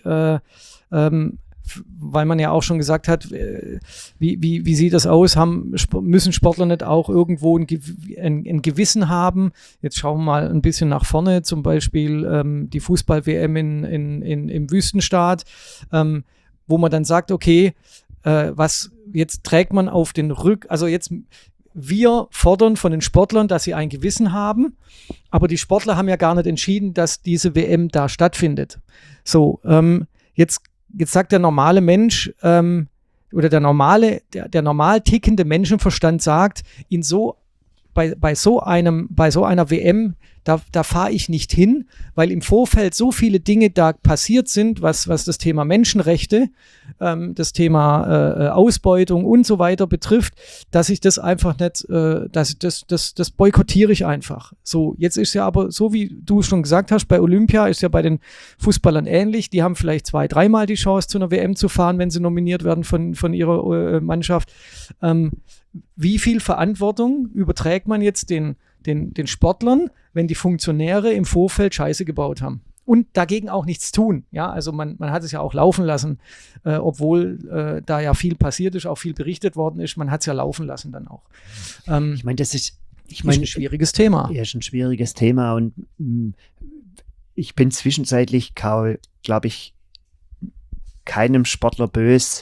weil man ja auch schon gesagt hat, wie sieht das aus? Müssen Sportler nicht auch irgendwo ein Gewissen haben? Jetzt schauen wir mal ein bisschen nach vorne, zum Beispiel die Fußball-WM im Wüstenstaat, wo man dann sagt, okay, jetzt trägt man auf den also jetzt wir fordern von den Sportlern, dass sie ein Gewissen haben, aber die Sportler haben ja gar nicht entschieden, dass diese WM da stattfindet. So, jetzt sagt der normale Mensch oder der normal tickende Menschenverstand sagt, bei so einer WM, da fahre ich nicht hin, weil im Vorfeld so viele Dinge da passiert sind, was das Thema Menschenrechte, das Thema Ausbeutung und so weiter betrifft, dass ich das einfach nicht, das boykottiere ich einfach. So, jetzt ist ja aber, so wie du schon gesagt hast, bei Olympia ist ja bei den Fußballern ähnlich, die haben vielleicht 2-3 Mal die Chance, zu einer WM zu fahren, wenn sie nominiert werden von ihrer Mannschaft. Wie viel Verantwortung überträgt man jetzt den Sportlern, wenn die Funktionäre im Vorfeld Scheiße gebaut haben und dagegen auch nichts tun? Ja, also man hat es ja auch laufen lassen, obwohl da ja viel passiert ist, auch viel berichtet worden ist. Man hat es ja laufen lassen dann auch. Ich meine, das ist ein schwieriges Thema. Ja, ist ein schwieriges Thema und ich bin zwischenzeitlich, glaube ich, keinem Sportler böse,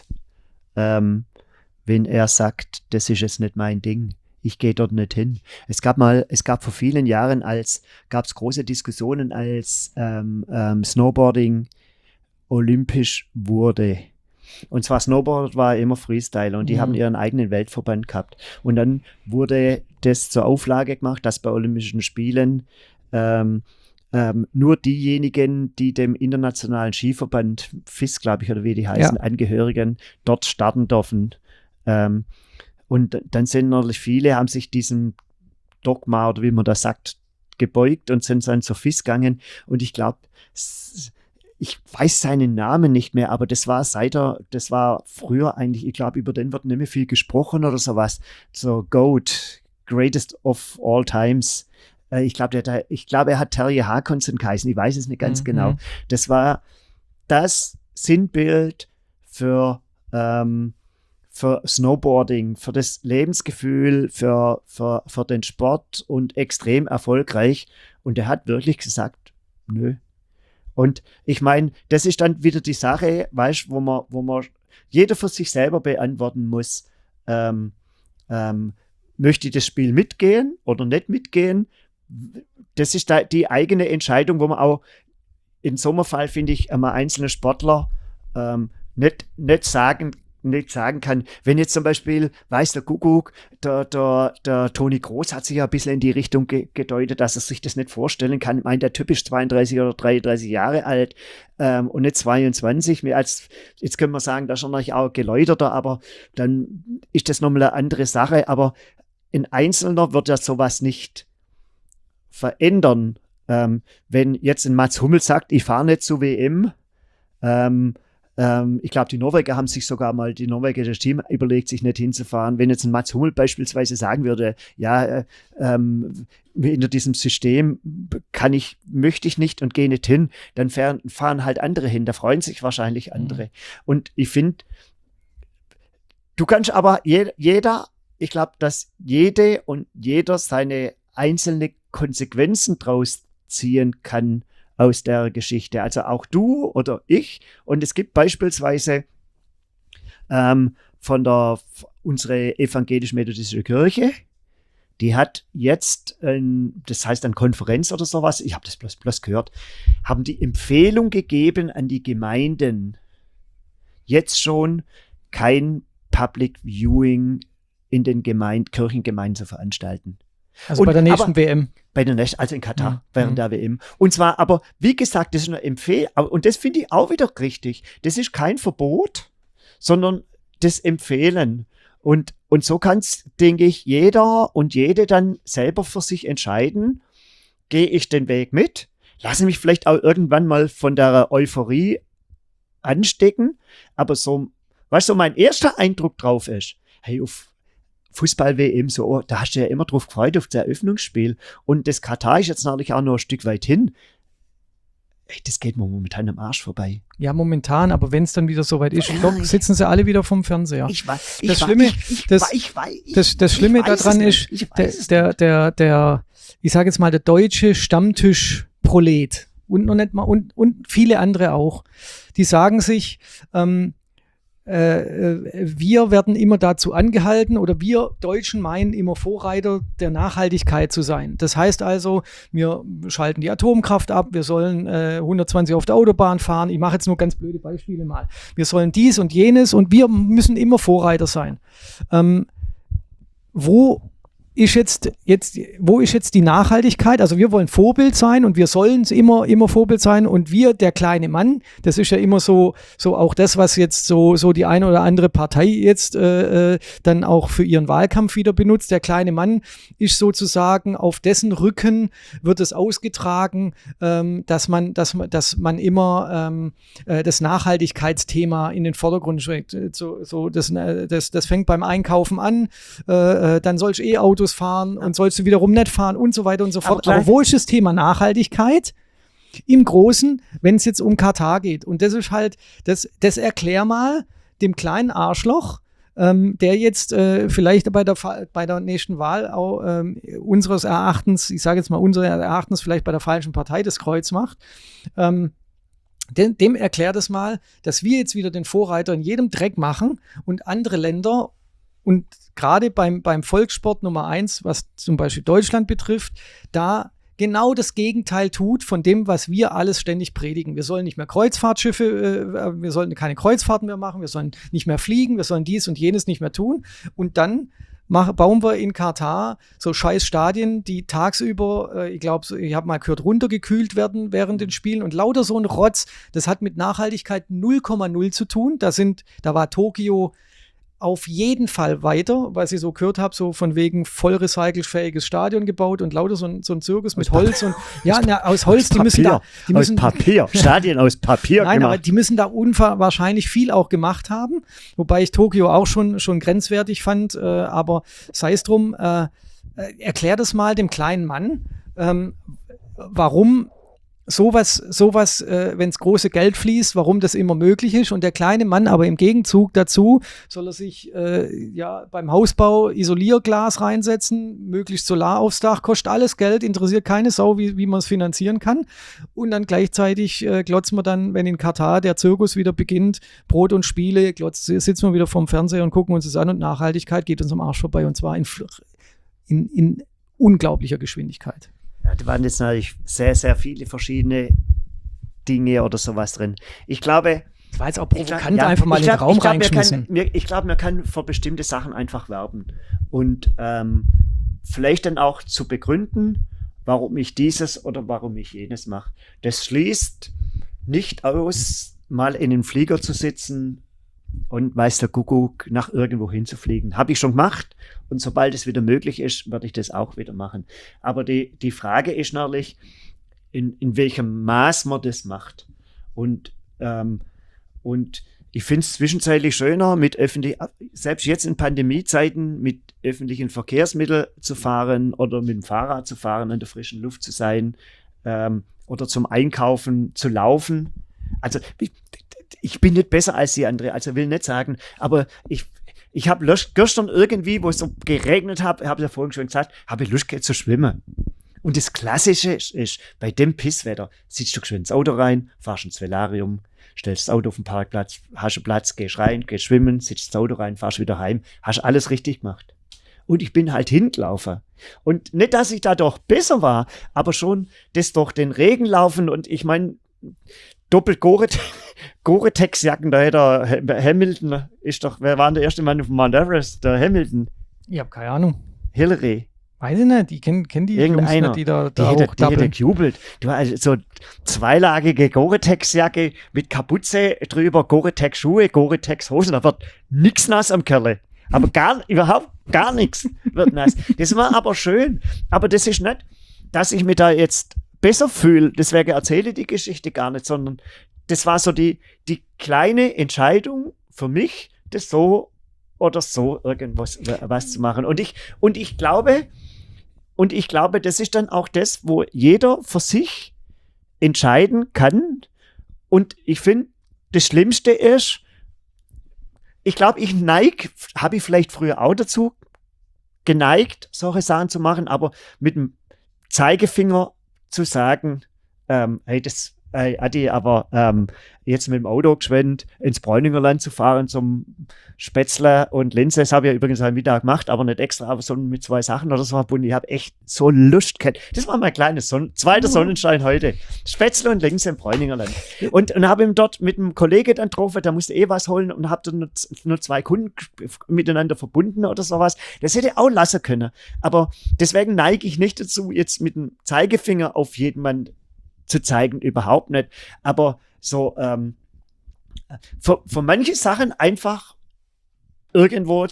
wenn er sagt, das ist jetzt nicht mein Ding, ich gehe dort nicht hin. Es gab vor vielen Jahren, gab es große Diskussionen, als Snowboarding olympisch wurde. Und zwar Snowboard war immer Freestyle und die haben ihren eigenen Weltverband gehabt. Und dann wurde das zur Auflage gemacht, dass bei Olympischen Spielen nur diejenigen, die dem internationalen Skiverband FIS, glaube ich, oder wie die heißen, Angehörigen, dort starten dürfen. Und dann sind natürlich viele, haben sich diesem Dogma oder wie man das sagt, gebeugt und sind dann zur FIS gegangen. Und ich glaube, ich weiß seinen Namen nicht mehr, aber das war früher eigentlich, ich glaube, über den wird nicht mehr viel gesprochen oder sowas. So GOAT, Greatest of All Times. Ich glaube, er hat Terje Hakonsen geheißen, ich weiß es nicht ganz genau. Das war das Sinnbild für Snowboarding, für das Lebensgefühl, für den Sport und extrem erfolgreich. Und er hat wirklich gesagt, nö. Und ich meine, das ist dann wieder die Sache, weißt, wo man jeder für sich selber beantworten muss, möchte ich das Spiel mitgehen oder nicht mitgehen? Das ist die eigene Entscheidung, wo man auch in so einem Fall, finde ich, einem einzelnen Sportler nicht sagen nicht sagen kann, wenn jetzt zum Beispiel, weiß der Kuckuck, der Toni Kroos hat sich ja ein bisschen in die Richtung gedeutet, dass er sich das nicht vorstellen kann. Ich meine, der Typ ist 32 oder 33 Jahre alt und nicht 22. Jetzt können wir sagen, da ist er natürlich auch geläuterter, aber dann ist das nochmal eine andere Sache. Aber ein Einzelner wird ja sowas nicht verändern. Wenn jetzt ein Mats Hummels sagt, ich fahre nicht zur WM, ich glaube, die Norweger haben sich sogar mal, die norwegische Team überlegt, sich nicht hinzufahren. Wenn jetzt ein Mats Hummels beispielsweise sagen würde, ja, hinter diesem System möchte ich nicht und gehe nicht hin, dann fahren halt andere hin. Da freuen sich wahrscheinlich andere. Und ich finde, du kannst aber ich glaube, dass jede und jeder seine einzelne Konsequenzen draus ziehen kann aus der Geschichte. Also auch du oder ich. Und es gibt beispielsweise unsere evangelisch-methodistische Kirche, die hat jetzt, das heißt eine Konferenz oder sowas, ich habe das bloß gehört, haben die Empfehlung gegeben an die Gemeinden, jetzt schon kein Public Viewing in den Kirchengemeinden zu veranstalten. Also bei der nächsten WM. Also in Katar, während der WM. Und zwar, aber wie gesagt, das ist eine Empfehlung, und das finde ich auch wieder richtig. Das ist kein Verbot, sondern das Empfehlen. Und so kann es, denke ich, jeder und jede dann selber für sich entscheiden, gehe ich den Weg mit, lasse mich vielleicht auch irgendwann mal von der Euphorie anstecken, aber so, weißt du, mein erster Eindruck drauf ist, hey, auf Fußball-WM, so, da hast du ja immer drauf gefreut, auf das Eröffnungsspiel. Und das Katar ist jetzt natürlich auch noch ein Stück weit hin. Ey, das geht mir momentan am Arsch vorbei. Ja, momentan, aber wenn es dann wieder soweit ist, sitzen sie alle wieder vom Fernseher. Das Schlimme daran ist, ich sage jetzt mal, der deutsche Stammtisch-Prolet und noch nicht mal und viele andere auch, die sagen sich, wir werden immer dazu angehalten oder wir Deutschen meinen immer Vorreiter der Nachhaltigkeit zu sein. Das heißt also, wir schalten die Atomkraft ab, wir sollen 120 auf der Autobahn fahren. Ich mache jetzt nur ganz blöde Beispiele mal. Wir sollen dies und jenes und wir müssen immer Vorreiter sein. Wo ist jetzt die Nachhaltigkeit? Also wir wollen Vorbild sein und wir sollen immer Vorbild sein und wir, der kleine Mann, das ist ja immer so auch das, was jetzt so die eine oder andere Partei jetzt dann auch für ihren Wahlkampf wieder benutzt. Der kleine Mann ist sozusagen, auf dessen Rücken wird es ausgetragen, dass man immer das Nachhaltigkeitsthema in den Vordergrund schlägt. Das fängt beim Einkaufen an, dann sollst du E-Autos fahren und sollst du wiederum nicht fahren und so weiter und so fort. Aber wo ist das Thema Nachhaltigkeit? Im Großen, wenn es jetzt um Katar geht. Und das ist halt, das erklär mal dem kleinen Arschloch, der jetzt vielleicht bei der nächsten Wahl auch unseres Erachtens, ich sage jetzt mal unseres Erachtens, vielleicht bei der falschen Partei das Kreuz macht, dem erklärt es mal, dass wir jetzt wieder den Vorreiter in jedem Dreck machen und andere Länder und gerade beim Volkssport Nummer 1, was zum Beispiel Deutschland betrifft, da genau das Gegenteil tut von dem, was wir alles ständig predigen. Wir sollen nicht mehr Kreuzfahrtschiffe, wir sollen keine Kreuzfahrten mehr machen, wir sollen nicht mehr fliegen, wir sollen dies und jenes nicht mehr tun. Und dann bauen wir in Katar so scheiß Stadien, die tagsüber, ich glaube, ich habe mal gehört, runtergekühlt werden während den Spielen und lauter so ein Rotz. Das hat mit Nachhaltigkeit 0,0 zu tun. Da war Tokio auf jeden Fall weiter, weil ich so gehört habe, so von wegen voll recycelfähiges Stadion gebaut und lauter so ein Zirkus mit Holz und aus Holz, Stadien aus Papier nein, gemacht. Aber die müssen da unwahrscheinlich viel auch gemacht haben, wobei ich Tokio auch schon grenzwertig fand, aber sei es drum, erklär das mal dem kleinen Mann, warum sowas, wenn es große Geld fließt, warum das immer möglich ist und der kleine Mann aber im Gegenzug dazu soll er sich beim Hausbau Isolierglas reinsetzen, möglichst Solar aufs Dach, kostet alles Geld, interessiert keine Sau, wie man es finanzieren kann und dann gleichzeitig glotzen wir dann, wenn in Katar der Zirkus wieder beginnt, Brot und Spiele, sitzen wir wieder vorm Fernseher und gucken uns das an und Nachhaltigkeit geht uns am Arsch vorbei und zwar in unglaublicher Geschwindigkeit. Ja, da waren jetzt natürlich sehr, sehr viele verschiedene Dinge oder sowas drin. Ich glaube, Das war jetzt auch provokant, einfach mal in den Raum reingeschmissen. Ich glaube, man kann für bestimmte Sachen einfach werben. Und vielleicht dann auch zu begründen, warum ich dieses oder warum ich jenes mache. Das schließt nicht aus, mal in den Flieger zu sitzen und weiß der Kuckuck nach irgendwo hinzufliegen. Habe ich schon gemacht und sobald es wieder möglich ist, werde ich das auch wieder machen. Aber die Frage ist natürlich, in welchem Maß man das macht. Und ich finde es zwischenzeitlich schöner, selbst jetzt in Pandemiezeiten, mit öffentlichen Verkehrsmitteln zu fahren oder mit dem Fahrrad zu fahren, in der frischen Luft zu sein oder zum Einkaufen zu laufen. Also ich bin nicht besser als die andere, also will nicht sagen, aber ich habe gestern irgendwie, wo es so geregnet hat, habe ich ja vorhin schon gesagt, habe ich Lust zu schwimmen. Und das Klassische ist, bei dem Pisswetter sitzt du geschwind ins Auto rein, fahrst ins Velarium, stellst das Auto auf den Parkplatz, hast einen Platz, gehst rein, gehst schwimmen, sitzt ins Auto rein, fahrst wieder heim, hast alles richtig gemacht. Und ich bin halt hingelaufen. Und nicht, dass ich da doch besser war, aber schon das durch den Regen laufen und ich meine, doppelt Gore-Tex-Jacken, da hätte Hamilton, wer war denn der erste Mann auf dem Mount Everest? Der Hamilton. Ich habe keine Ahnung. Hillary. Weiß ich nicht, die kennen die Jungs nicht, die da hätte gejubelt. Du hast so zweilagige Gore-Tex-Jacke mit Kapuze drüber, Gore-Tex-Schuhe, Gore-Tex-Hosen, da wird nichts nass am Kerle. Aber überhaupt gar nichts wird nass. Das war aber schön. Aber das ist nicht, dass ich mich da jetzt besser fühle, deswegen erzähle ich die Geschichte gar nicht, sondern das war so die kleine Entscheidung für mich, das so oder so was zu machen. Und ich glaube, das ist dann auch das, wo jeder für sich entscheiden kann. Und ich finde, das Schlimmste ist, ich glaube, habe ich vielleicht früher auch dazu geneigt, solche Sachen zu machen, aber mit dem Zeigefinger zu sagen, hey, Adi, aber jetzt mit dem Auto geschwind ins Bräuningerland zu fahren zum Spätzle und Linse, das habe ich ja übrigens am Mittag gemacht, aber nicht extra, aber so mit 2 Sachen oder so verbunden. Ich habe echt so Lust gehabt. Das war mein kleines zweiter Sonnenschein heute. Spätzle und Linse im Bräuningerland. Und habe ihm dort mit einem Kollegen dann getroffen, der musste was holen und habe dann nur 2 Kunden miteinander verbunden oder sowas. Das hätte ich auch lassen können. Aber deswegen neige ich nicht dazu, jetzt mit dem Zeigefinger auf jeden Mann zu zeigen, überhaupt nicht. Aber so für manche Sachen einfach irgendwo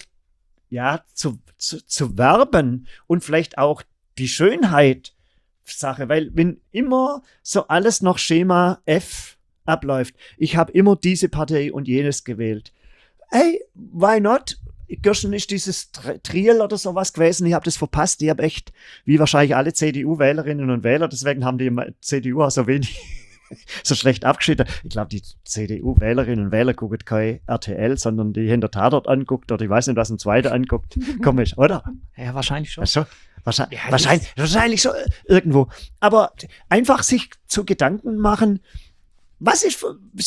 zu werben und vielleicht auch die Schönheit Sache, weil wenn immer so alles nach Schema F abläuft, ich habe immer diese Partei und jenes gewählt. Hey, why not? Gestern ist dieses Triel oder sowas gewesen, ich habe das verpasst, ich habe echt, wie wahrscheinlich alle CDU-Wählerinnen und Wähler, deswegen haben die CDU auch so wenig, so schlecht abgeschnitten. Ich glaube, die CDU-Wählerinnen und Wähler gucken kein RTL, sondern die haben der Tatort anguckt oder ich weiß nicht, was ein Zweiter anguckt. Komisch, oder? Ja, wahrscheinlich schon. Also, wahrscheinlich so irgendwo. Aber einfach sich zu Gedanken machen, was ist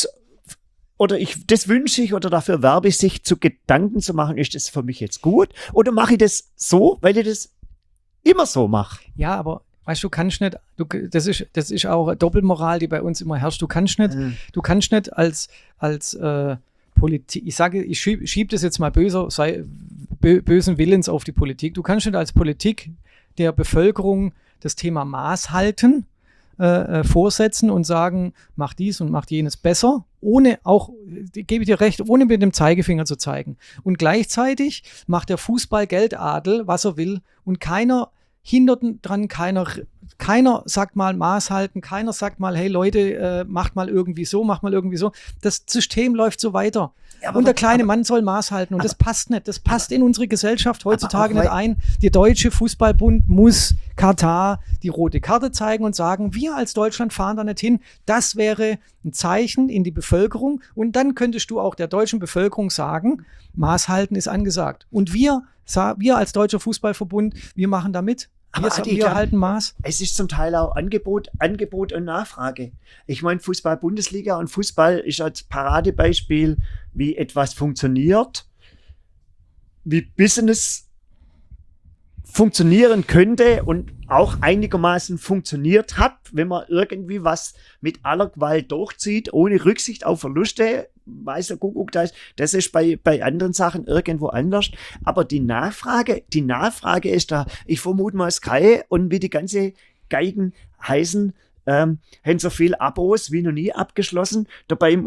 das wünsche ich oder dafür werbe ich, sich zu Gedanken zu machen, ist das für mich jetzt gut oder mache ich das so, weil ich das immer so mache? Ja, aber weißt du, kannst nicht, das ist auch eine Doppelmoral, die bei uns immer herrscht. Du kannst nicht als Politik, ich schiebe das jetzt mal bösen Willens auf die Politik. Du kannst nicht als Politik der Bevölkerung das Thema Maß halten, vorsetzen und sagen, mach dies und mach jenes besser, ohne auch, gebe ich dir recht, ohne mit dem Zeigefinger zu zeigen. Und gleichzeitig macht der Fußball Geldadel, was er will, und keiner hindert dran, keiner sagt mal Maß halten, keiner sagt mal, hey Leute, macht mal irgendwie so. Das System läuft so weiter. Ja, und der kleine Mann soll Maß halten und das passt nicht. Das passt in unsere Gesellschaft heutzutage nicht ein. Der Deutsche Fußballbund muss Katar die rote Karte zeigen und sagen, wir als Deutschland fahren da nicht hin. Das wäre ein Zeichen in die Bevölkerung und dann könntest du auch der deutschen Bevölkerung sagen, Maß halten ist angesagt. Und wir als Deutscher Fußballverbund, wir machen da mit. Wir halten Maß. Es ist zum Teil auch Angebot und Nachfrage. Ich meine, Fußball-Bundesliga und Fußball ist als Paradebeispiel, wie etwas funktioniert, wie Business funktionieren könnte und auch einigermaßen funktioniert hat, wenn man irgendwie was mit aller Gewalt durchzieht, ohne Rücksicht auf Verluste, weiß der Kuckuck, das ist bei anderen Sachen irgendwo anders. Aber die Nachfrage ist da, ich vermute mal Sky und wie die ganze Geigen heißen, haben so viel Abos wie noch nie abgeschlossen. Dabei,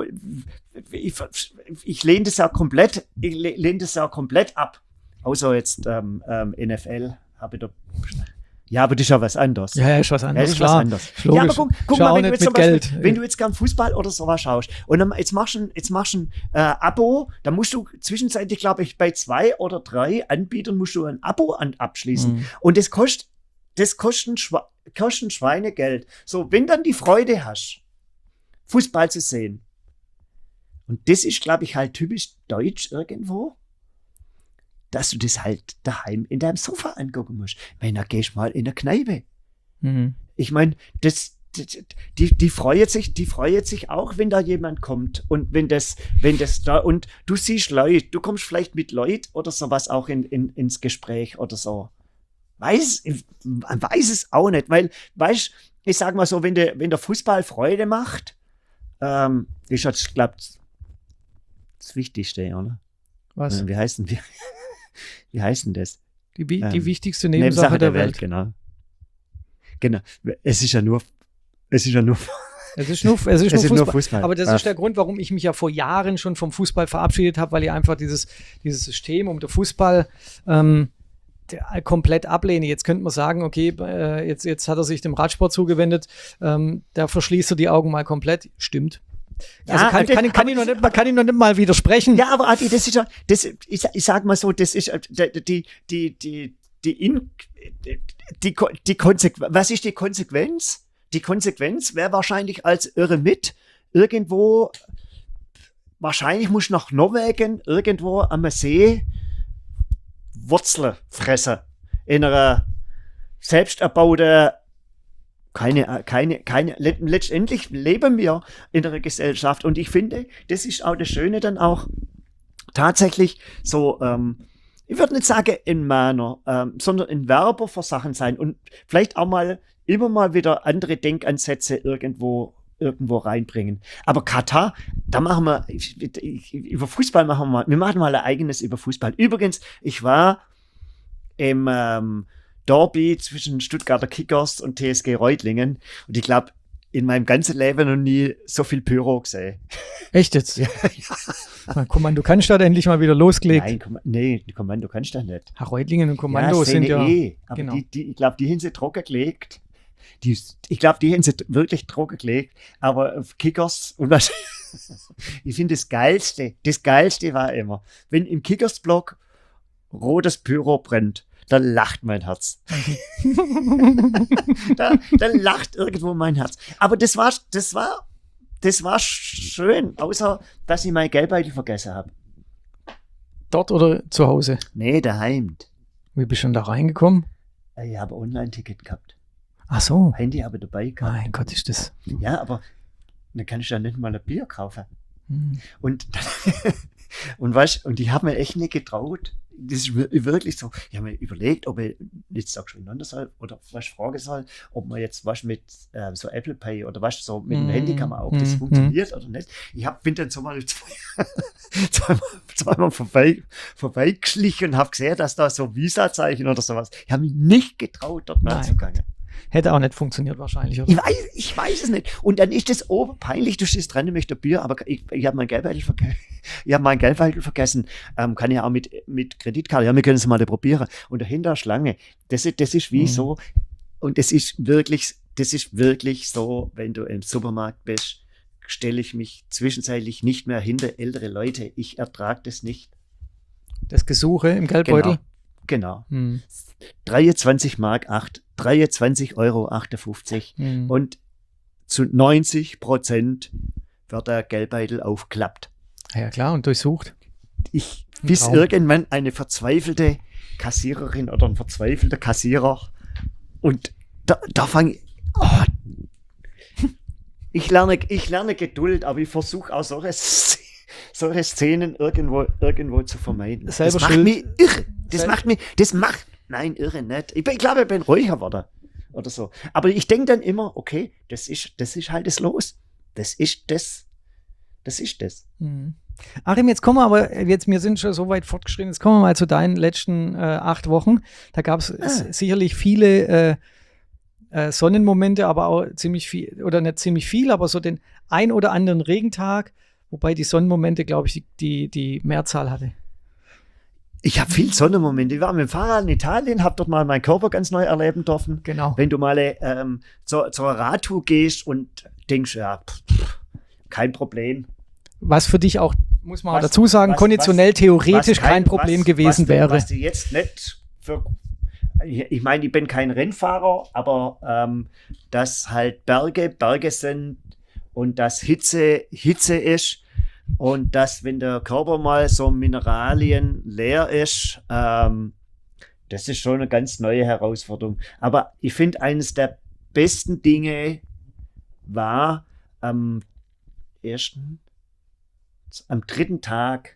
ich lehne das ja komplett ab. Außer jetzt NFL habe ich da. Ja, aber das ist ja was anderes. Ja, ist was anderes, klar. Was anderes. Ja, aber guck mal, wenn du jetzt gern Fußball oder sowas schaust und dann, jetzt machst du ein Abo, dann musst du zwischenzeitlich, glaube ich, bei 2 oder 3 Anbietern musst du ein Abo abschließen. Und das kostet Schweinegeld. So, wenn dann die Freude hast, Fußball zu sehen, und das ist, glaube ich, halt typisch deutsch irgendwo, dass du das halt daheim in deinem Sofa angucken musst. Wenn da gehst du mal in eine Kneipe. Ich meine, die freut sich auch, wenn da jemand kommt und wenn das da und du siehst Leute, du kommst vielleicht mit Leuten oder sowas auch ins Gespräch oder so. Weiß es auch nicht, weil, weißt, ich sag mal so, wenn der Fußball Freude macht, ist das, glaube ich, das Wichtigste, oder? Was? Wie heißt denn das? Die wichtigste Nebensache der Welt. Genau. Es ist nur Fußball. Aber das ist der Grund, warum ich mich ja vor Jahren schon vom Fußball verabschiedet habe, weil ich einfach dieses System um den Fußball komplett ablehne. Jetzt könnte man sagen, okay, jetzt hat er sich dem Radsport zugewendet, da verschließt er die Augen mal komplett. Stimmt. Also kann ich noch nicht mal widersprechen. Ja, aber Adi, das ist ja, ich sag mal so, das ist die Konsequenz. Was ist die Konsequenz? Die Konsequenz wäre wahrscheinlich als Irre mit irgendwo, wahrscheinlich muss nach Norwegen irgendwo am See Wurzeln fressen. In einer selbst erbauten letztendlich leben wir in einer Gesellschaft und ich finde, das ist auch das Schöne dann auch tatsächlich so, ich würde nicht sagen ein Mahner, sondern ein Werber für Sachen sein und vielleicht auch mal immer mal wieder andere Denkansätze irgendwo reinbringen. Aber Katar, da machen wir, über Fußball wir machen mal ein eigenes über Fußball. Übrigens, ich war im Derby zwischen Stuttgarter Kickers und TSG Reutlingen und ich glaube, in meinem ganzen Leben noch nie so viel Pyro gesehen. Echt jetzt? Ja. Kommando Cannstatt endlich mal wieder losgelegt. Nein, Kommando Cannstatt nicht. Reutlingen und Kommando sind ja... Aber genau. Ich glaube, die haben sie trocken gelegt. Ich glaube, die haben sie wirklich trocken gelegt. Aber Kickers, und was, ich finde das Geilste war immer, wenn im Kickers-Block rotes Pyro brennt, dann lacht mein Herz. dann lacht irgendwo mein Herz. Aber das war schön, außer dass ich mein Geldbeutel vergessen habe. Dort oder zu Hause? Nee, daheim. Wie bist du denn da reingekommen? Ich habe ein Online-Ticket gehabt. Ach so. Handy habe ich dabei gehabt. Mein Gott, ist das. Ja, aber dann kann ich ja nicht mal ein Bier kaufen. Und ich habe mir echt nicht getraut. Das ist wirklich so. Ich habe mir überlegt, ob ich jetzt auch schon soll oder was fragen soll, ob man jetzt was mit so Apple Pay oder was so mit dem Handy kann man auch, das funktioniert oder nicht. Bin dann so mal zweimal vorbeigeschlichen und habe gesehen, dass da so Visa-Zeichen oder sowas. Ich habe mich nicht getraut, dort nachzugangen. Hätte auch nicht funktioniert wahrscheinlich, oder? Ich weiß es nicht. Und dann ist das peinlich, du stehst dran, du möchtest Bier, aber ich habe mein Geldbeutel vergessen. Kann ja auch mit Kreditkarte, ja, wir können es mal probieren. Und dahinter Schlange. Das ist wie so, und das ist wirklich so, wenn du im Supermarkt bist, stelle ich mich zwischenzeitlich nicht mehr hinter ältere Leute. Ich ertrage das nicht. Das Gesuche im Geldbeutel? Genau. 23,08 Mark, 23,58 Euro. Und zu 90% wird der Geldbeutel aufgeklappt. Ja klar, und durchsucht. Bis irgendwann eine verzweifelte Kassiererin oder ein verzweifelter Kassierer und da fange ich... Ich lerne Geduld, aber ich versuche auch solche Szenen irgendwo zu vermeiden. Das macht mich irre. Nein, irre nicht. Ich glaube, ich bin ruhiger geworden oder so. Aber ich denke dann immer, okay, das ist halt das Los. Das ist das, Das ist das. Mhm. Achim, wir sind schon so weit fortgeschritten, jetzt kommen wir mal zu deinen letzten 8 Wochen. Da gab es sicherlich viele Sonnenmomente, aber auch ziemlich viel, oder nicht ziemlich viel, aber so den ein oder anderen Regentag, wobei die Sonnenmomente, glaube ich, die Mehrzahl hatte. Ich habe viel Sonnenmomente. Ich war mit dem Fahrrad in Italien, habe dort mal meinen Körper ganz neu erleben dürfen. Genau. Wenn du mal zur Radtour gehst und denkst, ja, kein Problem. Was für dich auch, muss man dazu sagen, konditionell theoretisch kein Problem gewesen wäre. Was du jetzt nicht für, ich meine, ich bin kein Rennfahrer, aber dass halt Berge sind und dass Hitze ist und dass, wenn der Körper mal so Mineralien leer ist, das ist schon eine ganz neue Herausforderung. Aber ich finde, eines der besten Dinge war am 3. Tag,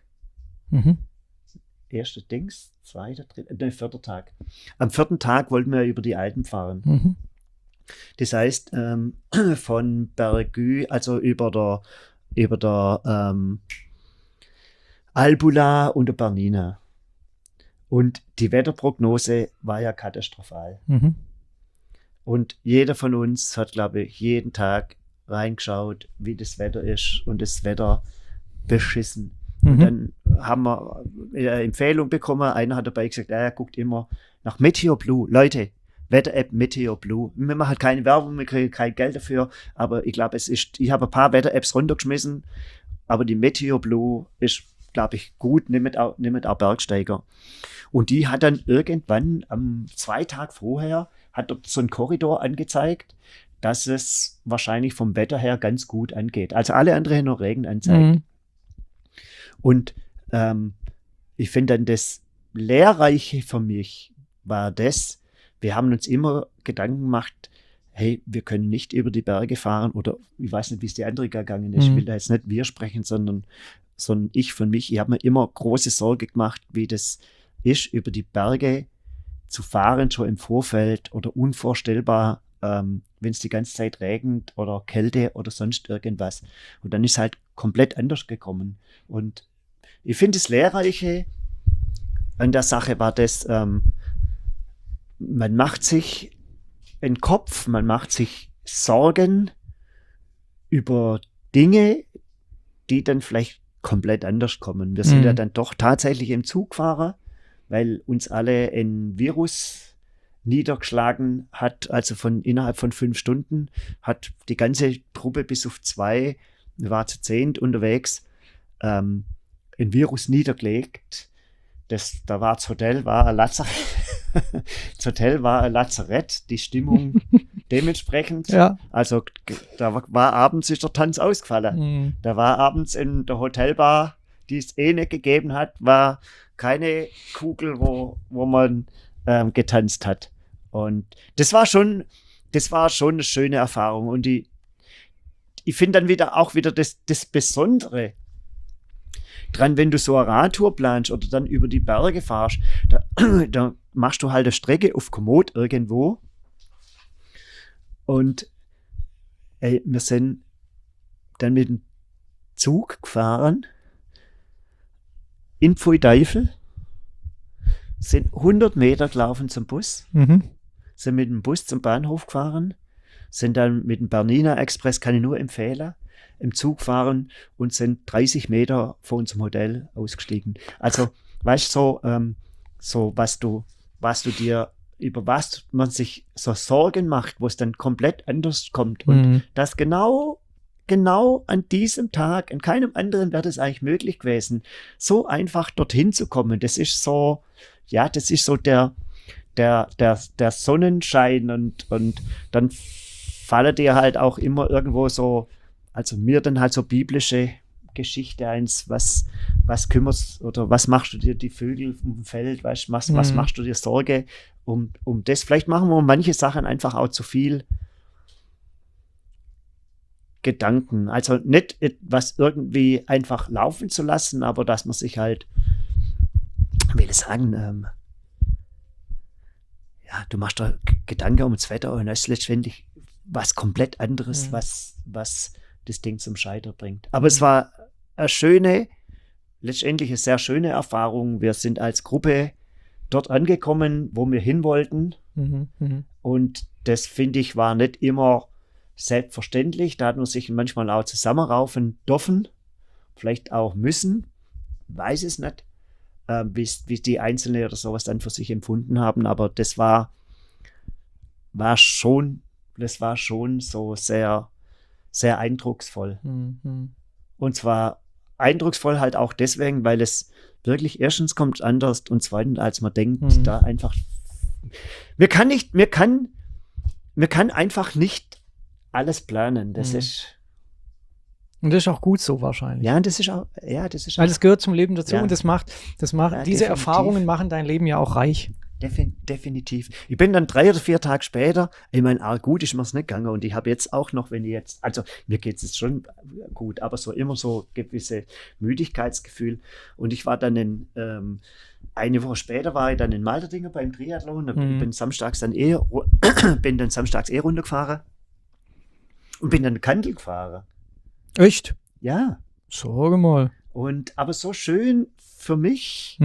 zweiter, dritter, 4. Tag. Am 4. Tag wollten wir über die Alpen fahren. Mhm. Das heißt, von Bergü, also über der Albula und der Bernina. Und die Wetterprognose war ja katastrophal. Mhm. Und jeder von uns hat, glaube ich, jeden Tag reingeschaut, wie das Wetter ist, und das Wetter beschissen. Und dann haben wir eine Empfehlung bekommen. Einer hat dabei gesagt, er guckt immer nach Meteo Blue. Leute, Wetter-App Meteo Blue. Wir machen keine Werbung, wir kriegen kein Geld dafür, aber ich glaube, ich habe ein paar Wetter-Apps runtergeschmissen, aber die Meteo Blue ist, glaube ich, gut, nimmt auch Bergsteiger. Und die hat dann irgendwann 2 Tage vorher, hat dort so einen Korridor angezeigt, dass es wahrscheinlich vom Wetter her ganz gut angeht. Also alle anderen nur Regen anzeigt. Und ich finde dann das Lehrreiche für mich war das, wir haben uns immer Gedanken gemacht, hey, wir können nicht über die Berge fahren, oder ich weiß nicht, wie es die andere gegangen ist. Ich will da jetzt nicht wir sprechen, sondern ich von mich. Ich habe mir immer große Sorge gemacht, wie das ist, über die Berge zu fahren, schon im Vorfeld, oder unvorstellbar, wenn es die ganze Zeit regnet oder Kälte oder sonst irgendwas. Und dann ist es halt komplett anders gekommen. Und ich finde, das Lehrreiche an der Sache war das, man macht sich einen Kopf, man macht sich Sorgen über Dinge, die dann vielleicht komplett anders kommen. Wir sind ja dann doch tatsächlich im Zug gefahren, weil uns alle ein Virus niedergeschlagen hat, also innerhalb von 5 Stunden hat die ganze Truppe bis auf 2, wir waren zu 10 unterwegs, ein Virus niedergelegt. Das Hotel war ein Lazarett, die Stimmung dementsprechend. Ja. Also da war abends ist der Tanz ausgefallen. Da war abends in der Hotelbar, die es nicht gegeben hat, war keine Kugel, wo man getanzt hat. Und das war schon eine schöne Erfahrung. Und ich finde dann wieder das Besondere dran, wenn du so eine Radtour planst oder dann über die Berge fahrst, da machst du halt eine Strecke auf Komoot irgendwo. Und wir sind dann mit dem Zug gefahren in Pfui-Deifel, sind 100 Meter gelaufen zum Bus, sind mit dem Bus zum Bahnhof gefahren, sind dann mit dem Bernina Express, kann ich nur empfehlen, im Zug fahren und sind 30 Meter vor unserem Hotel ausgestiegen. Also, weißt du, so was du dir, über was man sich so Sorgen macht, wo es dann komplett anders kommt. Und das genau an diesem Tag, an keinem anderen wäre das eigentlich möglich gewesen, so einfach dorthin zu kommen. Das ist so, ja, das ist so der Sonnenschein, und dann fallen dir halt auch immer irgendwo so, also mir dann halt so biblische Geschichte eins, was kümmerst oder was machst du dir die Vögel im Feld, was machst du dir Sorge um das? Vielleicht machen wir manche Sachen einfach auch zu viel Gedanken. Also nicht etwas irgendwie einfach laufen zu lassen, aber dass man sich halt, ich will sagen, ja, du machst da Gedanken ums Wetter und das ist letztendlich was komplett anderes, was das Ding zum Scheitern bringt. Aber es war letztendlich eine sehr schöne Erfahrung. Wir sind als Gruppe dort angekommen, wo wir hin wollten. Und das, finde ich, war nicht immer selbstverständlich. Da hat man sich manchmal auch zusammenraufen dürfen, vielleicht auch müssen, weiß es nicht, wie die Einzelnen oder sowas dann für sich empfunden haben. Aber das war schon so sehr, sehr eindrucksvoll. Und zwar eindrucksvoll halt auch deswegen, weil es wirklich erstens kommt anders und zweitens, als man denkt, da einfach, wir kann einfach nicht alles planen. Das ist. Und das ist auch gut so wahrscheinlich. Ja, das ist auch. Weil das gehört zum Leben dazu und das macht diese definitiv. Erfahrungen machen dein Leben ja auch reich. Definitiv. Ich bin dann 3 oder 4 Tage später, ich meine, gut ist mir's nicht gegangen und ich habe jetzt auch noch, also mir geht es jetzt schon gut, aber so immer so gewisse Müdigkeitsgefühl und ich war dann eine Woche später war ich dann in Malterdinger beim Triathlon und bin samstags runtergefahren und bin dann Kandel gefahren. Echt? Ja. Sag mal. Aber so schön für mich,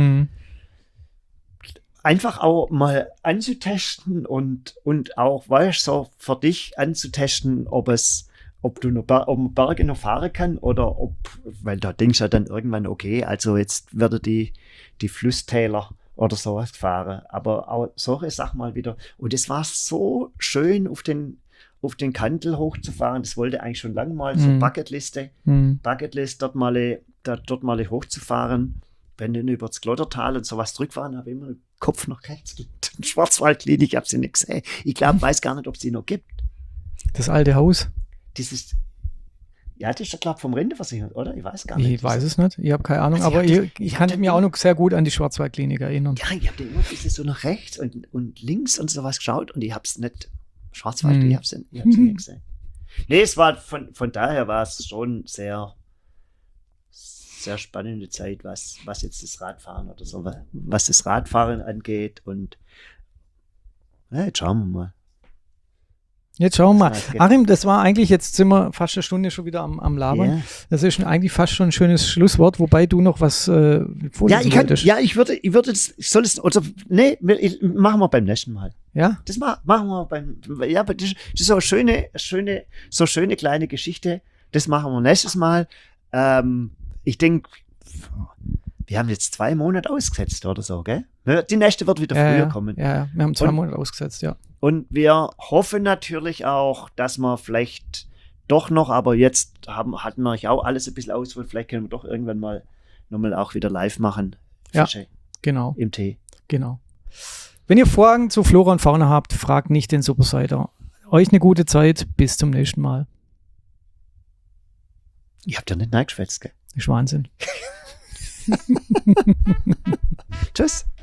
einfach auch mal anzutesten und auch, weißt du, so für dich anzutesten, ob man Berge noch fahren kann oder weil da denkst du ja dann irgendwann, okay, also jetzt werde die Flusstäler oder sowas fahren, aber auch solche Sachen mal wieder. Und es war so schön, auf den Kandel hochzufahren. Das wollte eigentlich schon lange mal, so Bucketlist, dort mal hochzufahren. Wenn dann über das Glottertal und sowas zurückfahren, habe ich immer den Kopf noch rechts. Die Schwarzwaldklinik, ich habe sie nicht gesehen. Ich weiß gar nicht, ob es die noch gibt. Das alte Haus? Das ist ja vom Renteversicherung, oder? Ich weiß gar nicht. Ich weiß es nicht, ich habe keine Ahnung, aber ich kann mich auch noch sehr gut an die Schwarzwaldklinik erinnern. Ja, ich habe immer so nach rechts und links und sowas geschaut und ich habe es nicht, Schwarzwald, ich habe sie nicht gesehen. Nee, es war, von daher war es schon sehr spannende Zeit, was jetzt das Radfahren oder so, was das Radfahren angeht und jetzt schauen wir mal. Achim, das war eigentlich, jetzt sind wir fast eine Stunde schon wieder am Labern. Yeah. Das ist eigentlich fast schon ein schönes Schlusswort, wobei du noch was vorlesen wolltest. Ich würde machen wir beim nächsten Mal. Ja? Das machen wir das ist so eine schöne kleine Geschichte, das machen wir nächstes Mal. Ich denke, wir haben jetzt 2 Monate ausgesetzt oder so, gell? Die nächste wird wieder früher kommen. Ja, wir haben 2 Monate ausgesetzt, ja. Und wir hoffen natürlich auch, dass wir vielleicht doch noch, aber jetzt hatten wir auch alles ein bisschen aus, vielleicht können wir doch irgendwann mal nochmal auch wieder live machen. Fische genau. Im Tee. Genau. Wenn ihr Fragen zu Flora und Fauna habt, fragt nicht den Superseiter. Euch eine gute Zeit, bis zum nächsten Mal. Ihr habt ja nicht nachgeschwätzt, gell? Das ist Wahnsinn. Tschüss.